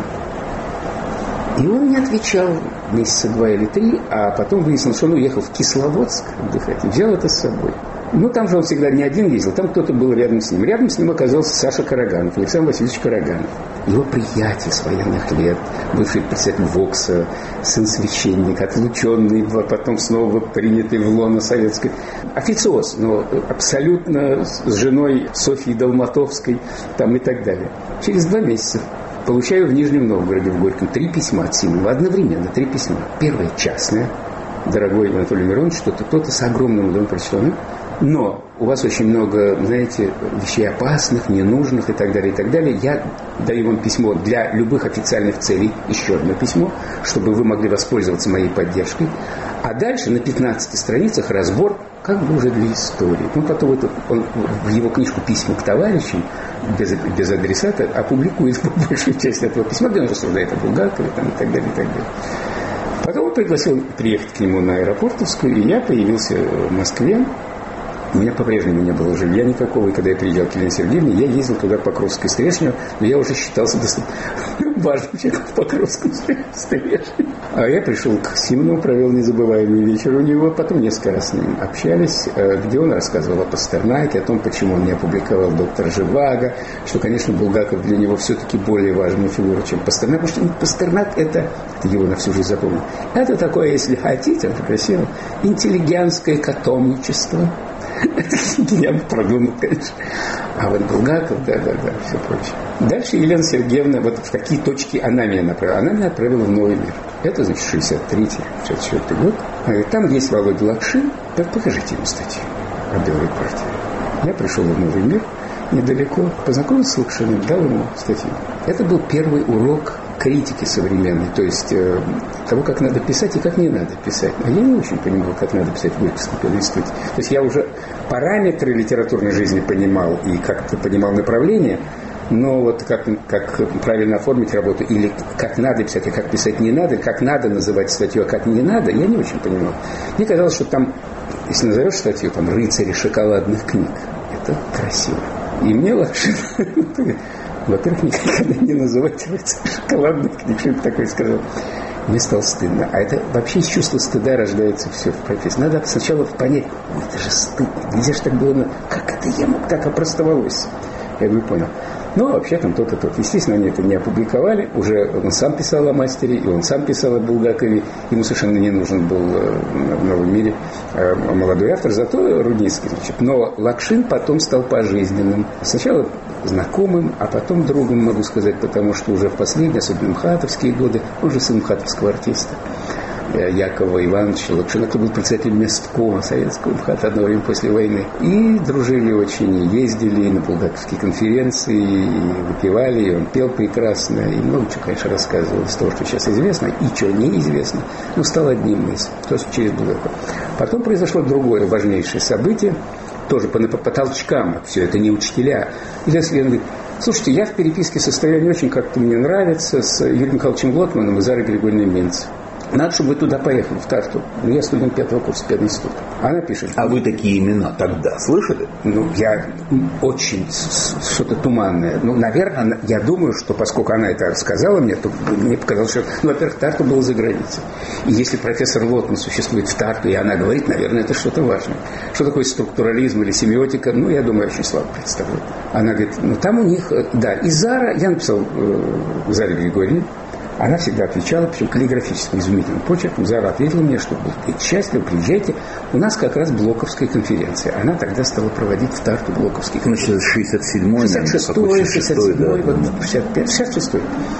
И он не отвечал месяца два или три, а потом выяснилось, что он уехал в Кисловодск отдыхать и взял это с собой. Ну, там же он всегда не один ездил, там кто-то был рядом с ним. Рядом с ним оказался Саша Караганов, Александр Васильевич Караганов. Его приятель с военных лет, бывший председатель ВОКСа, сын священника, отлученный, потом снова принятый в лоно советской. Официоз, но абсолютно с женой Софьей Долматовской там и так далее. Через два месяца получаю в Нижнем Новгороде, в Горьком, три письма от Симонова. Одновременно три письма. Первое частное. Дорогой Анатолий Миронович, что-то, кто-то с огромным домом прочитал. Но у вас очень много, знаете, вещей опасных, ненужных и так далее, и так далее. Я даю вам письмо для любых официальных целей, еще одно письмо, чтобы вы могли воспользоваться моей поддержкой. А дальше на пятнадцати страницах разбор, как бы уже для истории. Ну, потом это, он в его книжку «Письма к товарищам» без, без адресата опубликует большую часть этого письма, где он рассуждает о Булгакове там, и так далее, и так далее. Потом он пригласил приехать к нему на Аэропортовскую, и я появился в Москве. У меня по-прежнему не было жилья никакого, и когда я приезжал к Елене Сергеевне, я ездил туда по Покровской Стрешню, но я уже считался достаточно важным человеком в Покровском Стрешне. А я пришел к Симону, провел незабываемый вечер у него, потом несколько раз с ним общались, где он рассказывал о Пастернаке, о том, почему он не опубликовал доктора Живаго, что, конечно, Булгаков для него все-таки более важная фигура, чем Пастернак, потому что Пастернак – это, это его на всю жизнь запомнил, это такое, если хотите, это красиво, интеллигентское котомничество. Я бы продумал, конечно. А вот Булгаков, да-да-да, все прочее. Дальше Елена Сергеевна, вот в какие точки она меня направила. Она меня отправила в Новый мир. Это, значит, шестьдесят третий шестьдесят четвёртый год. Там есть Володя Лакшин. Так покажите ему статью о Белой партии. Я пришел в Новый мир недалеко, познакомился с Лакшиным, дал ему статью. Это был первый урок критики современной, то есть э, того, как надо писать и как не надо писать. А я не очень понимал, как надо писать в Горьковском пединституте. То есть я уже параметры литературной жизни понимал и как-то понимал направление, но вот как, как правильно оформить работу, или как надо писать, а как писать не надо, как надо называть статью, а как не надо, я не очень понимал. Мне казалось, что там, если назовешь статью, там, «Рыцари шоколадных книг», это красиво. И мне Лакшин, во-первых, никогда не называть рыцарь шоколадных книг, что это такое сказал. Мне стало стыдно. А это вообще из чувства стыда рождается все в профессии. Надо сначала понять, ой, это же стыдно, нельзя же так было, как это я мог так опростоволоситься? Я говорю, понял. Ну, вообще там тот и тот. Естественно, они это не опубликовали. Уже он сам писал о мастере, и он сам писал о Булгакове. Ему совершенно не нужен был в новом мире молодой автор, зато Рудницкий. Но Лакшин потом стал пожизненным. Сначала знакомым, а потом другом, могу сказать, потому что уже в последние, особенно мхатовские годы, он же сын мхатовского артиста Якова Ивановича Лакшина, кто был председателем месткома советского МХАТа одно время после войны. И дружили очень, и ездили на булгаковские конференции, и выпивали, и он пел прекрасно, и много чего, конечно, рассказывал из того, что сейчас известно, и что неизвестно, но стал одним из, то есть через Булгакова. Потом произошло другое важнейшее событие, тоже по, по толчкам, все это не учителя. И если он говорит, слушайте, я в переписке состою, не очень как-то мне нравится, с Юрием Михайловичем Лотманом и Зарой Григорьевной Минц. Надо, чтобы вы туда поехали, в Тарту. Ну, я студент пятого курса пединститута. Она пишет. А вы такие имена тогда слышали? Ну, я очень что-то туманное. Ну, наверное, я думаю, что поскольку она это рассказала мне, то мне показалось, что, ну, во-первых, Тарту было за границей. И если профессор Лотман существует в Тарту, и она говорит, наверное, это что-то важное. Что такое структурализм или семиотика, ну, я думаю, очень слабо представляю. Она говорит, ну, там у них, да, и Зара, я написал э, Заре Григорьевне, она всегда отвечала, причем каллиграфическим изумительным почерком. Зара ответила мне, что будете счастливы, приезжайте. У нас как раз блоковская конференция. Она тогда стала проводить в Тарту блоковские конференции. Значит, шестьдесят седьмой, шестьдесят шестой, шестьдесят седьмой, да, вот, шестьдесят пятый, шестьдесят шестой.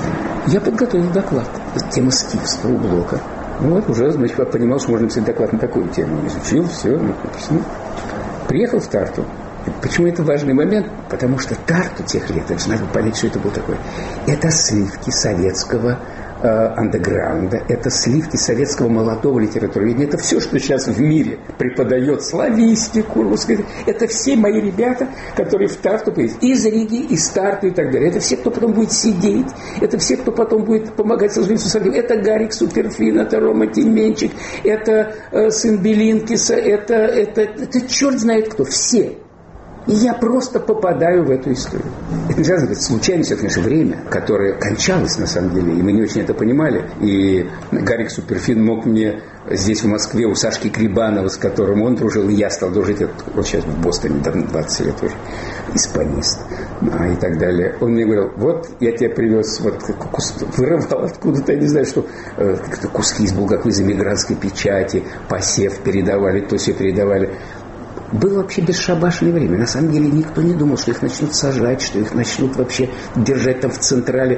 Я подготовил доклад. Тема скифского блока. Ну вот, уже, значит, я понимал, что можно писать доклад на такую тему. Изучил, все, написано. Приехал в Тарту. Почему это важный момент? Потому что Тарту тех лет, надо понять, что это было такое. Это сливки советского э, андеграунда, это сливки советского молодого литературоведения. Это все, что сейчас в мире преподает славистику, русскую. Это все мои ребята, которые в Тарту поедут. Из Риги, из Тарту и так далее. Это все, кто потом будет сидеть. Это все, кто потом будет помогать сложиться с Сергеем. Это Гарик Суперфин, это Рома Тименчик, это э, сын Белинкиса, это, это, это черт знает кто. Все. И я просто попадаю в эту историю. Это нельзя сказать случайность, это, конечно, время, которое кончалось, на самом деле, и мы не очень это понимали. И Гарик Суперфин мог мне здесь, в Москве, у Сашки Крибанова, с которым он дружил, и я стал дружить, вот сейчас в Бостоне, давно, двадцать лет уже, испанист, а, и так далее. Он мне говорил, вот я тебе привез, вот вырывал откуда-то, я не знаю, что, э, как-то куски из Булгакова, из эмигрантской печати, посев передавали, то все передавали. Было вообще бесшабашное время. На самом деле никто не думал, что их начнут сажать, что их начнут вообще держать там в Централе.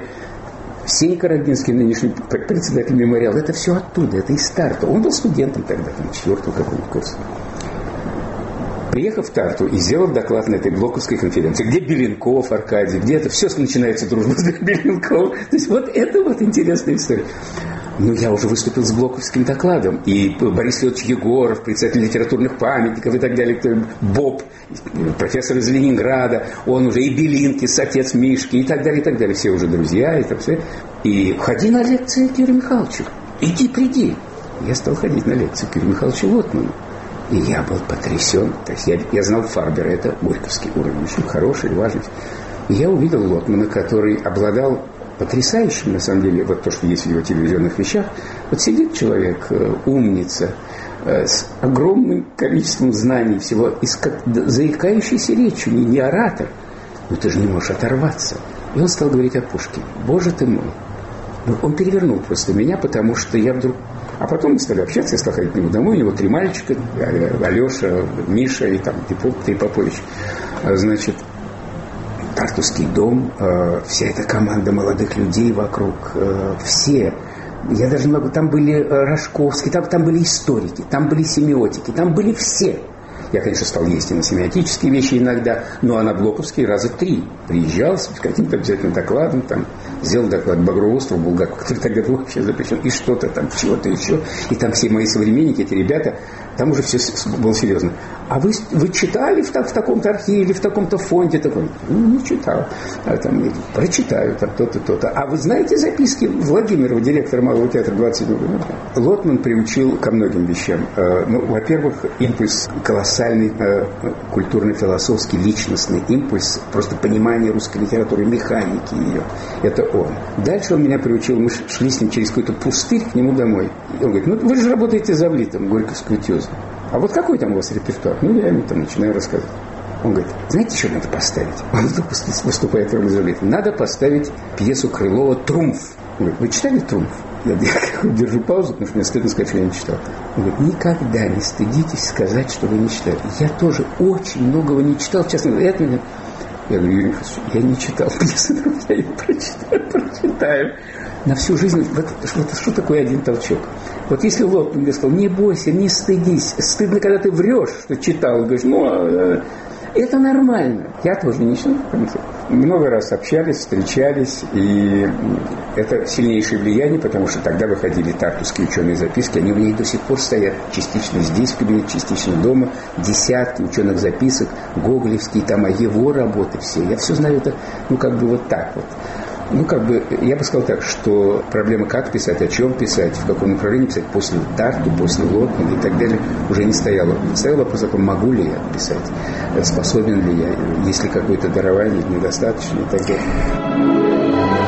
Сенька Родинский, нынешний председатель мемориала, это все оттуда, это из Тарту. Он был студентом тогда, там, четвертого какого-нибудь курса. Приехав в Тарту и сделав доклад на этой блоковской конференции, где Беленков, Аркадий, где это все начинается дружба с Беленковым. То есть вот это вот интересная история. Ну, я уже выступил с блоковским докладом. И Борис Федорович Егоров, председатель литературных памятников и так далее, Боб, профессор из Ленинграда, он уже и Белинкис, отец Мишки и так далее, и так далее. Все уже друзья и так все. И ходи на лекции к Юрию Михайловичу. Иди, приди. Я стал ходить на лекции к Юрию Михайловичу Лотману. И я был потрясен. То есть я, я знал Фарбера, это горьковский уровень, очень хороший, важный. И я увидел Лотмана, который обладал потрясающим, на самом деле, вот то, что есть в его телевизионных вещах. Вот сидит человек, умница, с огромным количеством знаний всего, и с как, заикающейся речью, не, не оратор, но ты же не можешь оторваться. И он стал говорить о Пушкине. Боже ты мой. Он перевернул просто меня, потому что я вдруг... А потом мы стали общаться, я стал ходить к нему домой, у него три мальчика, Алеша, Миша и там Трий Попович. Значит, Тартусский дом, вся эта команда молодых людей вокруг, все... Я даже не могу... Там были Рожковские, там, там были историки, там были семиотики, там были все. Я, конечно, стал ездить на семиотические вещи иногда, но на Блоковские раза три приезжал с каким-то обязательным докладом, там, сделал доклад Багровострову, Булгакову, который тогда был вообще запрещен, и что-то там, чего-то еще. И там все мои современники, эти ребята, там уже все было серьезно. А вы, вы читали в, в таком-то архиве или в таком-то фонде? Такой, ну, не читал. А там, прочитаю, там то-то, то-то. А вы знаете записки Владимирова, директора Малого театра двадцать седьмого года? Лотман приучил ко многим вещам. Ну, во-первых, импульс колоссальный, культурно-философский, личностный импульс, просто понимание русской литературы, механики ее. Это он. Дальше он меня приучил, мы шли с ним через какой-то пустырь к нему домой. И он говорит, ну, вы же работаете завлитом, Горьковскую тезу. А вот какой там у вас репертуар? Ну, я ему там начинаю рассказывать. Он говорит, знаете, что надо поставить? Он выступает в роли завлита. Надо поставить пьесу Крылова «Трумф». Он говорит, вы читали «Трумф»? Я, я держу паузу, потому что мне стыдно сказать, что я не читал. Он говорит, никогда не стыдитесь сказать, что вы не читали. Я тоже очень многого не читал. Честно говоря, это меня... Я говорю, Юрий Михайлович, я не читал пьесу, но я ее прочитаю, прочитаю. На всю жизнь, вот, вот что такое один толчок? Вот если Лотман мне сказал, не бойся, не стыдись. Стыдно, когда ты врешь, что читал. Говоришь, ну, это нормально. Я тоже не читал. Много раз общались, встречались, и это сильнейшее влияние, потому что тогда выходили тартусские ученые записки, они у меня и до сих пор стоят, частично здесь в кабинете, частично дома, десятки ученых записок, гоголевские, там, а его работы все. Я все знаю, это, ну, как бы вот так вот. Ну, как бы, я бы сказал так, что проблема, как писать, о чем писать, в каком направлении писать, после Тарту, после Лотмана и так далее, уже не стояла. Стоял вопрос о том, могу ли я писать, способен ли я, есть ли какое-то дарование, недостаточно и так далее.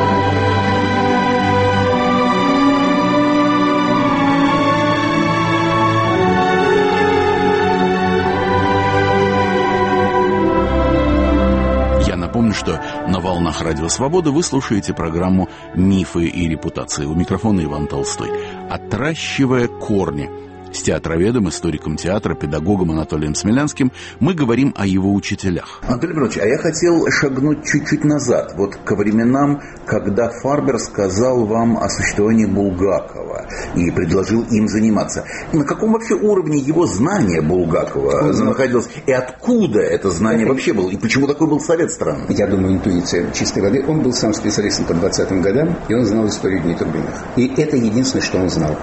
Напомню, что на волнах Радио Свобода вы слушаете программу «Мифы и репутации». У микрофона Иван Толстой. «Отращивая корни». С театроведом, историком театра, педагогом Анатолием Смелянским мы говорим о его учителях. Анатолий Петрович, а я хотел шагнуть чуть-чуть назад, вот ко временам, когда Фарбер сказал вам о существовании Булгакова и предложил им заниматься. На каком вообще уровне его знания Булгакова mm-hmm. находилось? И откуда это знание это... вообще было? И почему такой был совет страны? Я думаю, интуиция чистой воды. Он был сам специалистом по двадцатым годам, и он знал историю Дней Турбиных. И это единственное, что он знал.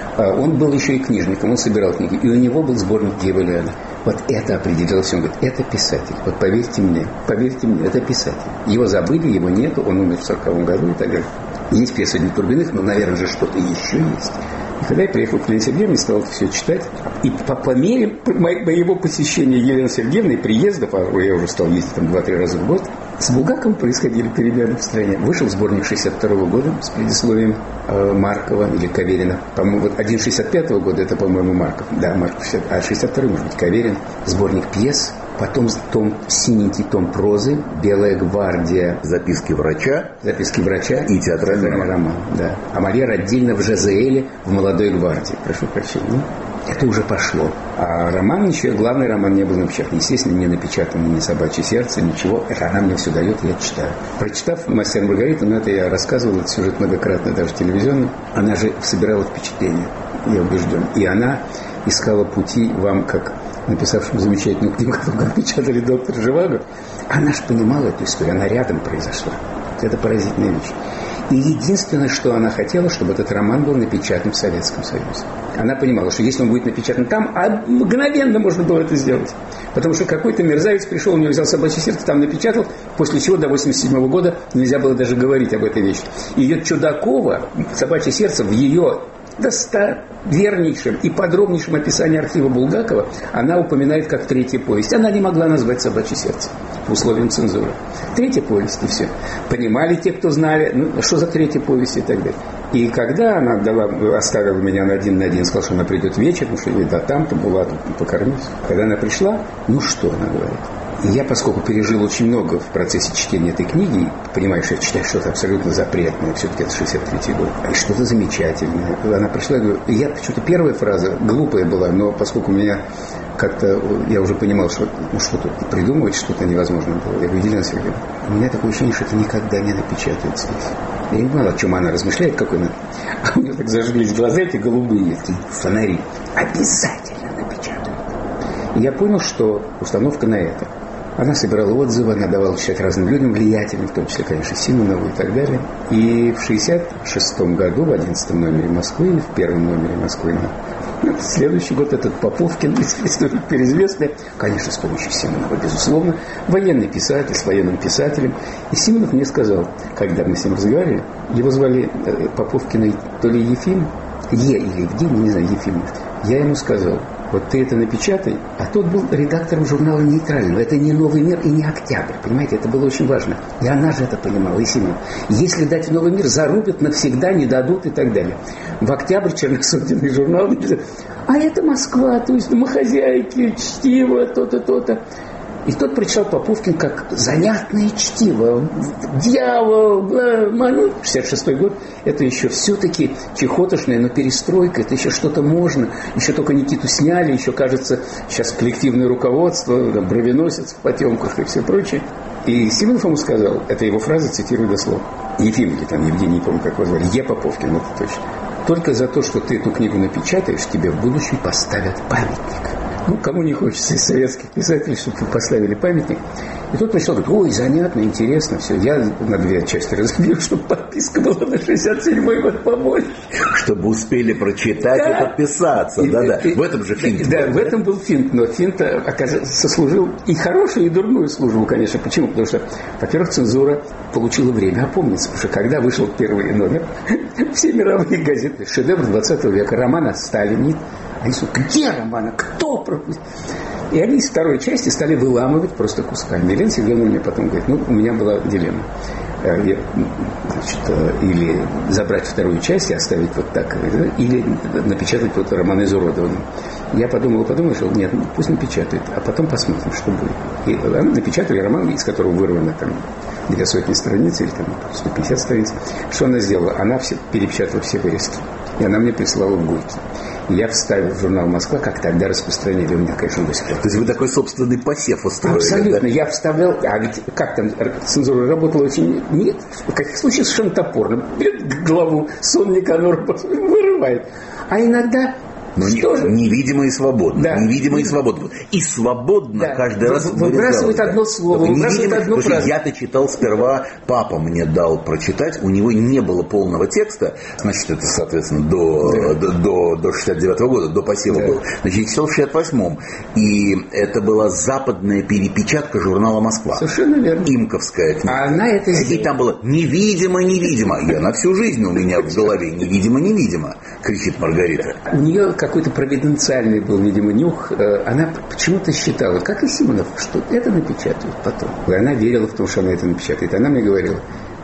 Он был еще и книжником, он собирал книги. И у него был сборник Гевелиана. Вот это определило все. Он говорит, это писатель. Вот поверьте мне, поверьте мне, это писатель. Его забыли, его нету, он умер в сороковом году и так далее. Есть пьеса Дней Турбиных, но, наверное же, что-то еще есть. И когда я приехал к Елене Сергеевне, стал это все читать. И по, по мере моего посещения Елены Сергеевны и приездов, а я уже стал ездить там два-три раза в год, с Булгаковым происходили перемены в стране. Вышел сборник шестьдесят второго года с предисловием э, Маркова или Каверина. По-моему, вот один шестьдесят пятого года, это, по-моему, Марков. Да, Марков, а шестьдесят второй, может быть, Каверин. Сборник пьес. Потом том, синенький том прозы, «Белая гвардия». Записки врача. Записки врача. И театральный роман. роман. Да. А Мольер отдельно в «Жазеэле», в «Молодой гвардии». Прошу прощения. Это уже пошло. А роман еще, главный роман не был напечатан. Естественно, не напечатан ни «Собачье сердце», ничего. Это она мне все дает, я читаю. Прочитав «Мастер и Маргариту», ну это я рассказывал, этот сюжет многократно, даже телевизионный, она же собирала впечатления, я убежден. И она искала пути вам, как написавшим замечательную книгу, которую печатали доктор Живаго, она же понимала эту историю, она рядом произошла. Это поразительная вещь. И единственное, что она хотела, чтобы этот роман был напечатан в Советском Союзе. Она понимала, что если он будет напечатан там, а мгновенно можно было это сделать. Потому что какой-то мерзавец пришел, у него взял «Собачье сердце», там напечатал, после чего до восемьдесят седьмого года нельзя было даже говорить об этой вещи. И ее Чудакова, «Собачье сердце», в ее достовернейшем и подробнейшем описании архива Булгакова она упоминает как третья повесть. Она не могла назвать «Собачье сердце» по условиям цензуры. Третья повесть, и все. Понимали те, кто знали, ну, что за третья повесть и так далее. И когда она отдала, оставила меня на один на один, сказала, что она придет вечером, что да, там-то была, тут покормить. Когда она пришла, ну что она говорит? И я, поскольку пережил очень много в процессе чтения этой книги, понимаю, что я читаю что-то абсолютно запретное, все-таки это шестьдесят третий год, и что-то замечательное. Когда она пришла, я говорю, я почему-то первая фраза глупая была, но поскольку у меня как-то, я уже понимал, что ну, что тут придумывать что-то невозможно было. Я говорю, Елена Сергеевна, у меня такое ощущение, что это никогда не напечатают здесь. Я не понял, о чем она размышляет, какой она. А у нее так зажглись глаза эти голубые, такие фонари. Обязательно напечатают. И я понял, что установка на это. Она собирала отзывы, она давала читать разным людям влиятельным, в том числе, конечно, Симонову и так далее. И в шестьдесят шестом году, в одиннадцатом номере Москвы, или в первом номере Москвы, в следующий год этот Поповкин, историк переизвестный, конечно, с помощью Симонова, безусловно, военный писатель, с военным писателем. И Симонов мне сказал, когда мы с ним разговаривали, его звали Поповкиной то ли Ефим, Е или Евгений, не знаю, Ефим. Я ему сказал, вот ты это напечатай, а тот был редактором журнала «Нейтрального». Это не «Новый мир» и не «Октябрь». Понимаете, это было очень важно. И она же это понимала, и Симонов. Если дать в «Новый мир», зарубят навсегда, не дадут и так далее. В «Октябрь» черносотенный журнал написал, а это Москва, то есть домохозяйки, чтиво, то-то, то-то. И тот прочитал Поповкин как занятное чтиво. Дьявол, ну, шестьдесят шестой год, это еще все-таки чехотошная, но перестройка, это еще что-то можно. Еще только Никиту сняли, еще, кажется, сейчас коллективное руководство, там, бровеносец в потемках и все прочее. И Симонов ему сказал, это его фраза, цитирую дословно, Ефим или там Евгений, не помню, как его звали, Е. Поповкин, это точно. Только за то, что ты эту книгу напечатаешь, тебе в будущем поставят памятник. Ну, кому не хочется из советских писателей, чтобы поставили памятник. И тут пришел, говорит, ой, занятно, интересно, все. Я на две части разбил, чтобы подписка была на шестьдесят седьмой год побольше. Чтобы успели прочитать да. и подписаться. И, Да-да. И, в этом же финт. Да, был, в этом был финт. Но финт, оказывается, сослужил и хорошую, и дурную службу, конечно. Почему? Потому что, во-первых, цензура получила время опомниться. Потому что когда вышел первый номер, все мировые газеты, шедевр двадцатого века, роман о Сталине, они сказали, где романа? Кто пропустил? И они из второй части стали выламывать просто кусками. Елена Сергеевна мне потом говорит, ну, у меня была дилемма. Я, значит, или забрать вторую часть и оставить вот так, или напечатать вот роман «Изуродованный». Я подумал, подумал, что нет, ну, пусть напечатает, а потом посмотрим, что будет. И напечатали роман, из которого вырвано там две сотни страниц или там сто пятьдесят страниц. Что она сделала? Она все, перепечатала все вырезки. И она мне присылала в Горький. Я вставил в журнал «Москва», как тогда распространили. У меня, конечно, до сих пор. То есть вы такой собственный посев устроили? Абсолютно. Да? Я вставлял... А ведь как там цензура работала очень... Нет, в каких случаях совершенно топорно. Берет главу сон Никанор, вырывает. А иногда... Но не, невидимо и свободно. Да. Невидимо и свободно. И свободно да. каждый раз выбрасывает одно слово, выбрасывает одну фразу. Я-то читал сперва, папа мне дал прочитать, у него не было полного текста, значит, это, соответственно, до, да. до, до, до шестьдесят девятого года, до посева да. было. Значит, я читал в шестьдесят восьмом. И это была западная перепечатка журнала «Москва». Совершенно верно. Имковская книга. А она это сделала. И там было «невидимо-невидимо». Я на всю жизнь у меня в голове «невидимо-невидимо», кричит Маргарита. У нее какой-то провиденциальный был, видимо, нюх. Она почему-то считала, как и Симонов, что это напечатают потом. И она верила в то, что она это напечатает. Она мне говорила,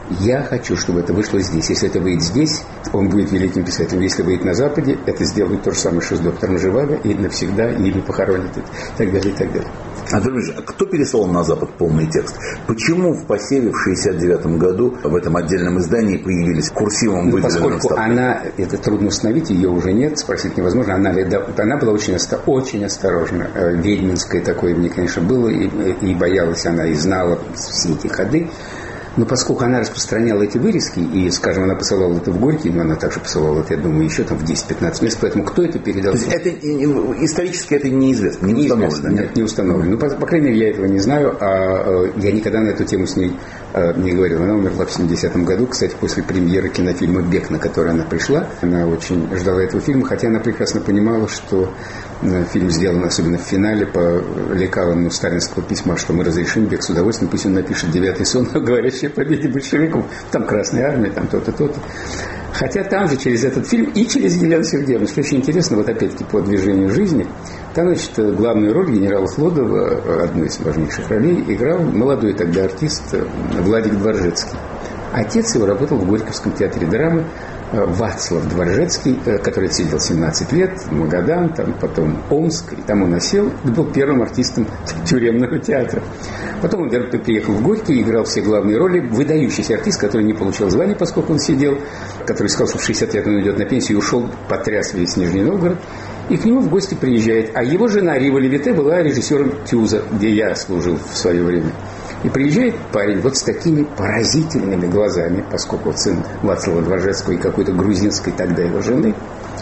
я хочу, чтобы это вышло здесь. Если это выйдет здесь, он будет великим писателем. Если выйдет на Западе, это сделают то же самое, что с доктором Живаго, и навсегда, или похоронят, и так далее, и так далее. Андрей Ильич, а кто переслал на Запад полный текст? Почему в посеве в шестьдесят девятом году в этом отдельном издании появились курсивом ну, выделенным поскольку вставкой? Она, это трудно установить, ее уже нет, спросить невозможно. Она, она была очень, очень осторожна. Ведьминское такое мне, конечно, было, и, и боялась она, и знала все эти ходы. Но поскольку она распространяла эти вырезки, и, скажем, она посылала это в Горький, но она также посылала это, я думаю, еще там в десять-пятнадцать мест, поэтому кто это передал? То есть это исторически это неизвестно, не, не установлено? Нет, нет, не установлено. Ну, по, по крайней мере, я этого не знаю, а я никогда на эту тему с ней а, не говорил. Она умерла в семидесятом году, кстати, после премьеры кинофильма «Бег», на который она пришла. Она очень ждала этого фильма, хотя она прекрасно понимала, что фильм сделан, особенно в финале, по лекалам сталинского письма, что мы разрешим бег с удовольствием, пусть он напишет «Девятый сон», говорящий о победе большевиков, там Красная Армия, там то-то, то-то. Хотя там же через этот фильм и через Елену Сергеевну, что очень интересно, вот опять-таки по движению жизни, там, значит, главную роль генерала Хлудова, одну из важнейших ролей, играл молодой тогда артист Владик Дворжецкий. Отец его работал в Горьковском театре драмы, Вацлав Дворжецкий, который отсидел семнадцать лет, Магадан, там, потом Омск, и там он осел, и был первым артистом тюремного театра. Потом он приехал в Горький, играл все главные роли. Выдающийся артист, который не получил звания, поскольку он сидел, который сказал, что в шестьдесят лет он идет на пенсию, и ушел, потряс весь Нижний Новгород. И к нему в гости приезжает. А его жена Рива Левите была режиссером Тюза, где я служил в свое время. И приезжает парень вот с такими поразительными глазами, поскольку вот сын Вацлава Дворжецкого и какой-то грузинской тогда его жены.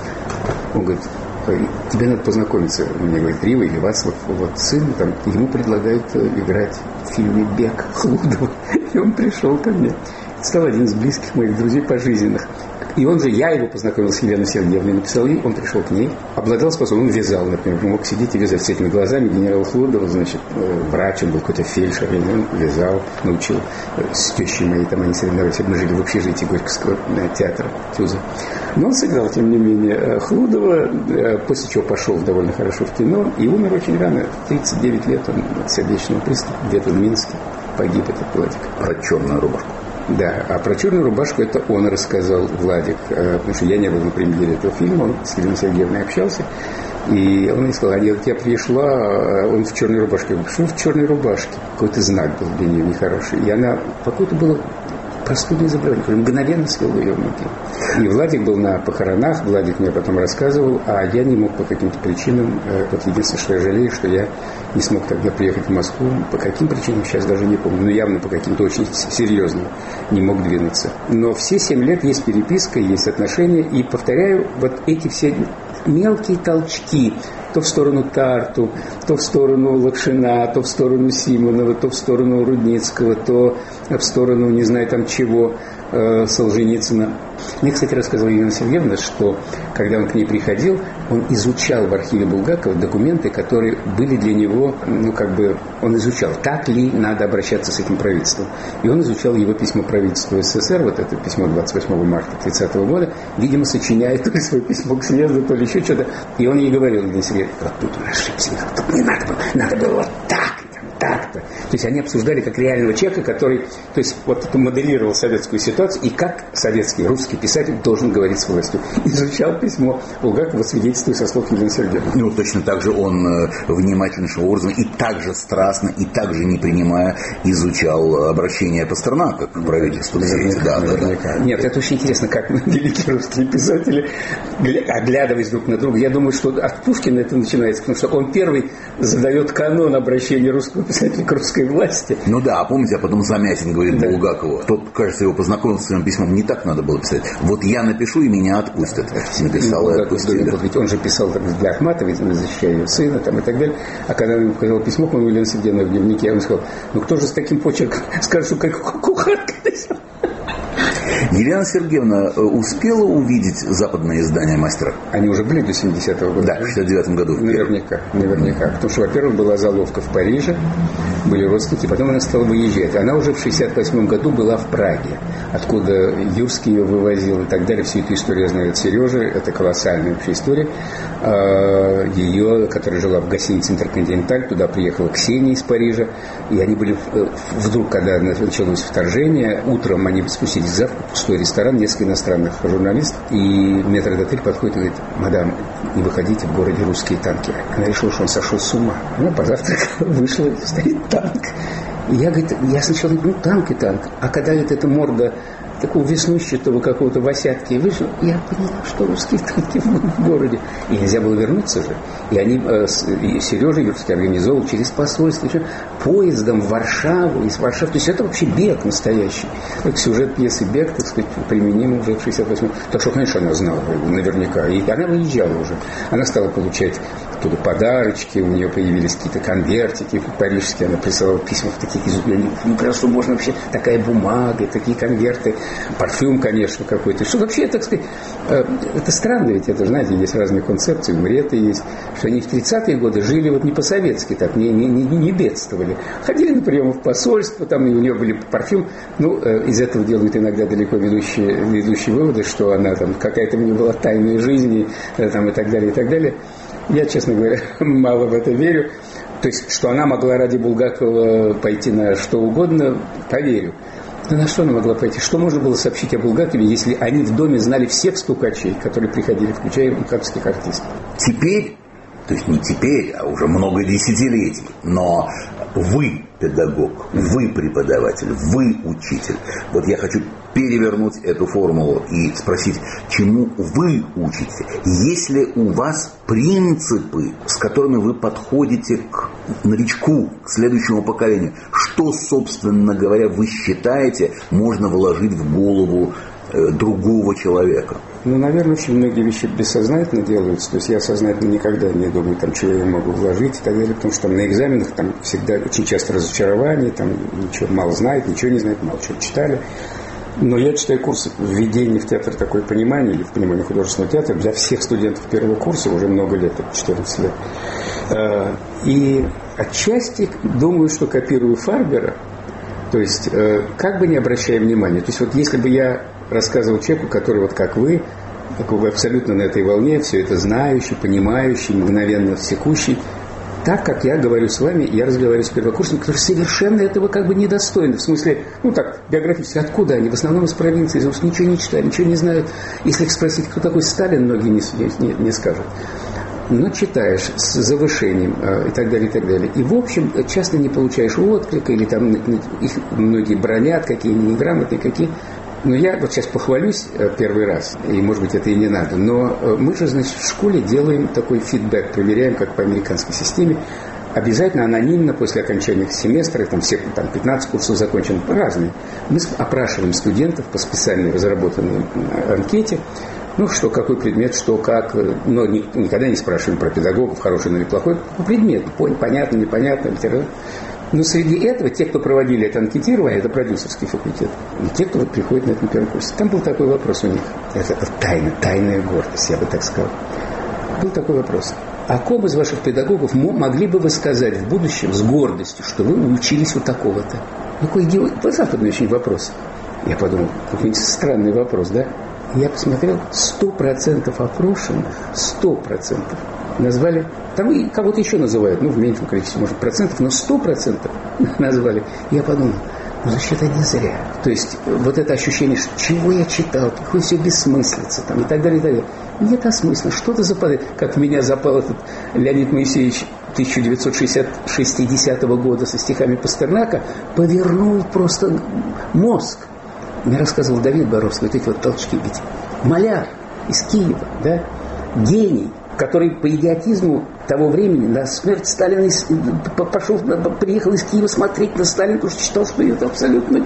Он говорит: тебе надо познакомиться. Мне говорит: Рива или Вацлав, вот сын, там, ему предлагают играть в фильме «Бег» Хлудова. И он пришел ко мне. Стал один из близких моих друзей пожизненных. И он же, я его познакомил с Еленой Сергеевной, написал ей, он пришел к ней, обладал способностью, он вязал, например, мог сидеть и вязать с этими глазами. Генерал Хлудова, значит, врач, он был какой-то фельдшер, и он вязал, научил с тещей моей, там они соревновались, мы жили в общежитии Горьковского театра Тюза. Но он сыграл, тем не менее, Хлудова, после чего пошел довольно хорошо в кино, и умер очень рано, в тридцать девять лет, он от сердечного приступа, где-то в Минске погиб этот Владик. Про черную рубашку. Да, а про черную рубашку это он рассказал, Владик, потому что я не был на премьере этого фильма, он с Еленой Сергеевной общался, и он мне сказал: а я, я пришла, он в черной рубашке. Я говорю: почему в черной рубашке? Какой-то знак был для нее нехороший. И она, какое-то было простудное заболевание, мгновенно свело ее внутри. И Владик был на похоронах, Владик мне потом рассказывал, а я не мог по каким-то причинам, вот единственное, что я жалею, что я не смог тогда приехать в Москву, по каким причинам, сейчас даже не помню, но явно по каким-то очень серьезным не мог двинуться. Но все семь лет есть переписка, есть отношения, и, повторяю, вот эти все мелкие толчки, то в сторону Тарту, то в сторону Лакшина, то в сторону Симонова, то в сторону Рудницкого, то в сторону, не знаю, там чего, э, Солженицына. Мне, кстати, рассказывала Елена Сергеевна, что когда он к ней приходил, он изучал в архиве Булгакова документы, которые были для него, ну, как бы, он изучал, так ли надо обращаться с этим правительством. И он изучал его письмо правительству СССР, вот это письмо двадцать восьмого марта тридцатого года, видимо, сочиняя то ли свое письмо к съезду, то ли еще что-то. И он ей говорил: Елена Сергеевна, вот тут он ошибся, тут не надо было, надо было вот так. Так-то. То есть они обсуждали как реального человека, который, то есть, вот это моделировал советскую ситуацию, и как советский русский писатель должен говорить с властью. Изучал письмо Булгакова, свидетельствуя со слов Елены Сергеевны. Ну, точно так же он внимательнейшим образом и так же страстно, и так же не принимая, изучал обращение Пастернака к правительству. Да, да, да. Нет, это очень интересно, как великие русские писатели, оглядываясь друг на друга. Я думаю, что от Пушкина это начинается, потому что он первый задает канон обращения русского писателя к русской власти. Ну да, а помните, а потом Замятин говорит, да, Булгакову. Тот, кажется, его познакомил с своим письмом. Не так надо было писать. Вот я напишу, и меня отпустят. Написал и отпустили. Ведь он же писал для Ахматовой, защищая ее сына там, и так далее. А когда ему показал письмо, по-моему, Елена Сергеевна в дневнике, я ему сказал: ну кто же с таким почерком скажет, что как кухарка написал? Елена Сергеевна успела увидеть западное издание «Мастера»? Они уже были до семидесятого года? Да, в шестьдесят девятом году. Наверняка, наверняка. Потому что, во-первых, была заловка в Париже, были родственники, потом она стала выезжать. Она уже в шестьдесят восьмом году была в Праге, откуда Юрский ее вывозил и так далее. Всю эту историю я знаю от Сережи, это колоссальная вообще история. Ее, которая жила в гостинице «Интерконтиненталь», туда приехала Ксения из Парижа, и они были, вдруг, когда началось вторжение, утром они спустились в завтра, пустой ресторан, несколько иностранных журналистов, и метрдотель подходит и говорит: мадам, не выходите, в городе русские танки. Она решила, что он сошел с ума. Она позавтракала, вышла, стоит танк. И я, говорит, я сначала думаю, ну танк и танк, а когда вот эта морда такого веснущатого какого-то восятки вышел, я поняла, что русские танки в, в городе. И нельзя было вернуться же. И они, э, с, и Сережа Юрский организовал через посольство еще поездом в Варшаву, из Варшавы. То есть это вообще бег настоящий. Вот сюжет пьесы «Бег», так сказать, применим уже в шестьдесят восьмом. Так что, конечно, она знала наверняка. И она выезжала уже. Она стала получать оттуда подарочки, у нее появились какие-то конвертики парижские, она присылала письма в таких изумлениях. Ну, просто можно вообще такая бумага, такие конверты, парфюм, конечно, какой-то. Что вообще, так сказать, это странно, ведь это, знаете, есть разные концепции, умреты есть, что они в тридцатые годы жили вот не по-советски, так, не, не, не, не бедствовали. Ходили на приемы в посольство, там и у нее были парфюм. Ну, из этого делают иногда далеко ведущие, ведущие выводы, что она там какая-то у нее была тайная жизнь, и, там, и так далее, и так далее. Я, честно говоря, мало в это верю. То есть, что она могла ради Булгакова пойти на что угодно, поверю. Но на что она могла пойти? Что можно было сообщить о Булгакове, если они в доме знали всех стукачей, которые приходили, включая булгаковских артистов? Теперь, то есть не теперь, а уже много десятилетий, но вы педагог, вы преподаватель, вы учитель. Вот я хочу перевернуть эту формулу и спросить, чему вы учите? Есть ли у вас принципы, с которыми вы подходите к новичку, к следующему поколению? Что, собственно говоря, вы считаете, можно вложить в голову э, другого человека? Ну, наверное, очень многие вещи бессознательно делаются. То есть я сознательно никогда не думаю, там, чего я могу вложить и так далее. Потому что там на экзаменах там всегда очень часто разочарование, там ничего мало знает, ничего не знает, мало чего читали. Но я читаю курсы введения в театр такое понимание, или в понимание художественного театра для всех студентов первого курса уже много лет, четырнадцать лет. И отчасти думаю, что копирую Фарбера, то есть как бы не обращая внимания. То есть вот если бы я рассказывал человеку, который вот как вы, такой вы абсолютно на этой волне, все это знающий, понимающий, мгновенно секущий, так, как я говорю с вами, я разговариваю с первокурсниками, которые совершенно этого как бы недостойны. В смысле, ну так, биографически, откуда они? В основном из провинции, из ничего не читают, ничего не знают. Если их спросить, кто такой Сталин, многие не, не, не скажут. Но читаешь с завышением э, и так далее, и так далее. И, в общем, часто не получаешь отклика, или там их многие бронят, какие они неграмотные, какие... Но я вот сейчас похвалюсь первый раз, и, может быть, это и не надо, но мы же, значит, в школе делаем такой фидбэк, проверяем, как по американской системе, обязательно анонимно после окончания семестра, там все там, пятнадцать курсов закончены, разные, мы опрашиваем студентов по специальной разработанной анкете, ну, что, какой предмет, что, как, но никогда не спрашиваем про педагогов, хороший или плохой, по предмету, понятно, непонятно, литература. Но среди этого, те, кто проводили это анкетирование, это продюсерский факультет, и те, кто вот приходит на этом первом курсе. Там был такой вопрос у них. Это тайна, тайная гордость, я бы так сказал. Был такой вопрос. О ком из ваших педагогов могли бы вы сказать в будущем с гордостью, что вы учились у такого-то? Ну, какой западный очень вопрос. Я подумал, какой странный вопрос, да? Я посмотрел, сто процентов опрошенных, сто процентов назвали, там и кого-то еще называют, ну, в меньшем количестве, может, процентов, но сто процентов назвали. Я подумал, ну, значит, это не зря. То есть, вот это ощущение, что чего я читал, какое все бессмыслица, там, и так далее, и так далее. Нет, осмысленно, что-то западает. Как в меня запал этот Леонид Моисеевич тысяча девятьсот шестидесятого года со стихами Пастернака, повернул просто мозг. Мне рассказывал Давид Боровский, вот эти вот толчки, ведь маляр из Киева, да, гений, который по идиотизму того времени на смерть Сталина пошел, приехал из Киева смотреть на Сталина, потому что считал, что это абсолютно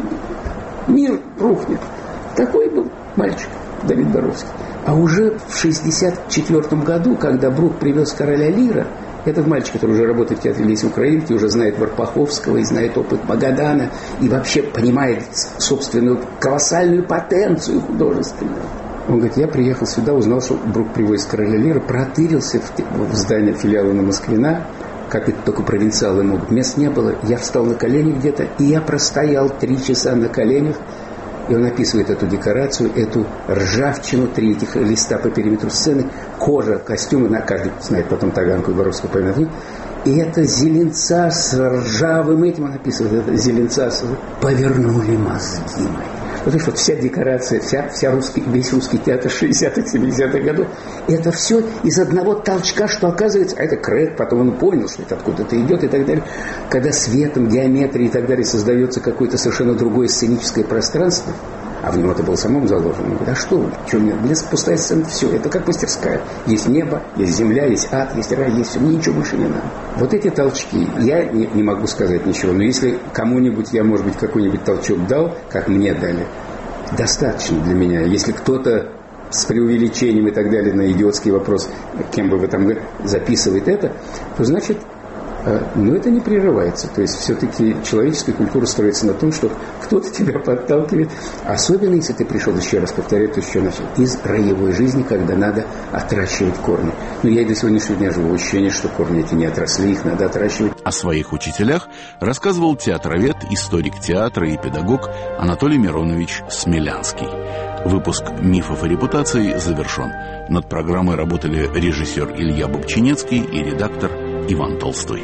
мир рухнет. Такой был мальчик Давид Боровский. А уже в шестьдесят четвёртом году, когда Брук привез короля Лира, этот мальчик, который уже работает в театре Лесной Украинки, уже знает Варпаховского и знает опыт Магадана, и вообще понимает собственную колоссальную потенцию художественную. Он говорит, я приехал сюда, узнал, что Брук привозит короля Лира, протырился в, в здание филиала на Москвина, как это только провинциалы могут. Мест не было, я встал на колени где-то, и я простоял три часа на коленях, и он описывает эту декорацию, эту ржавчину, три этих листа по периметру сцены, кожа, костюмы, на каждый знает потом Таганку и Боровского поймет. И это зеленца с ржавым этим, он описывает, это зеленца с... повернули мозги мои. Вот, вот вся декорация, вся, вся русский, весь русский театр шестидесятых, семидесятых годов, это все из одного толчка, что оказывается, а это Крэг, потом он понял, что это откуда-то идет и так далее. Когда светом, геометрией и так далее создается какое-то совершенно другое сценическое пространство, а в него это было самому заложено. Он говорит, а что вы? Что мне? Мне пустая сцена, все, это как мастерская. Есть небо, есть земля, есть ад, есть рай, есть все, мне ничего больше не надо. Вот эти толчки, я не, не могу сказать ничего, но если кому-нибудь я, может быть, какой-нибудь толчок дал, как мне дали, достаточно для меня. Если кто-то с преувеличением и так далее на идиотский вопрос, кем бы вы там записывает это, то значит, но это не прерывается. То есть все-таки человеческая культура строится на том, что кто-то тебя подталкивает, особенно если ты пришел, еще раз повторяю, то, с чего начал, из роевой жизни, когда надо отращивать корни. Но я и до сегодняшнего дня живу в ощущении, что корни эти не отросли, их надо отращивать. О своих учителях рассказывал театровед, историк театра и педагог Анатолий Миронович Смелянский. Выпуск «Мифов и репутаций» завершен. Над программой работали режиссер Илья Бобчинецкий и редактор Иван Толстой.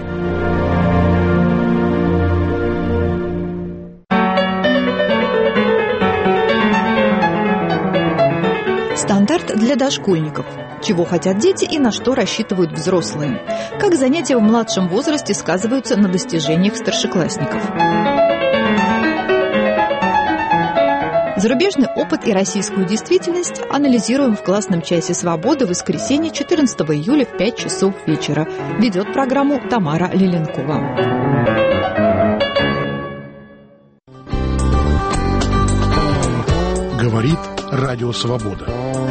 Стандарт для дошкольников. Чего хотят дети и на что рассчитывают взрослые. Как занятия в младшем возрасте сказываются на достижениях старшеклассников. Зарубежный опыт и российскую действительность анализируем в классном часе «Свободы» в воскресенье четырнадцатого июля в пять часов вечера. Ведет программу Тамара Лиленкова. Говорит Радио Свобода.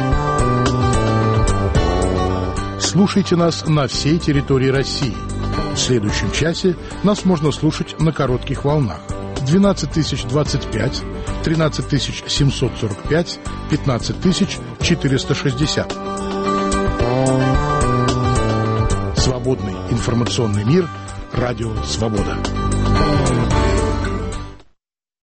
Слушайте нас на всей территории России. В следующем часе нас можно слушать на коротких волнах. двенадцать тысяч двадцать пять, тринадцать тысяч семьсот сорок пять, пятнадцать тысяч четыреста шестьдесят. Свободный информационный мир. Радио Свобода.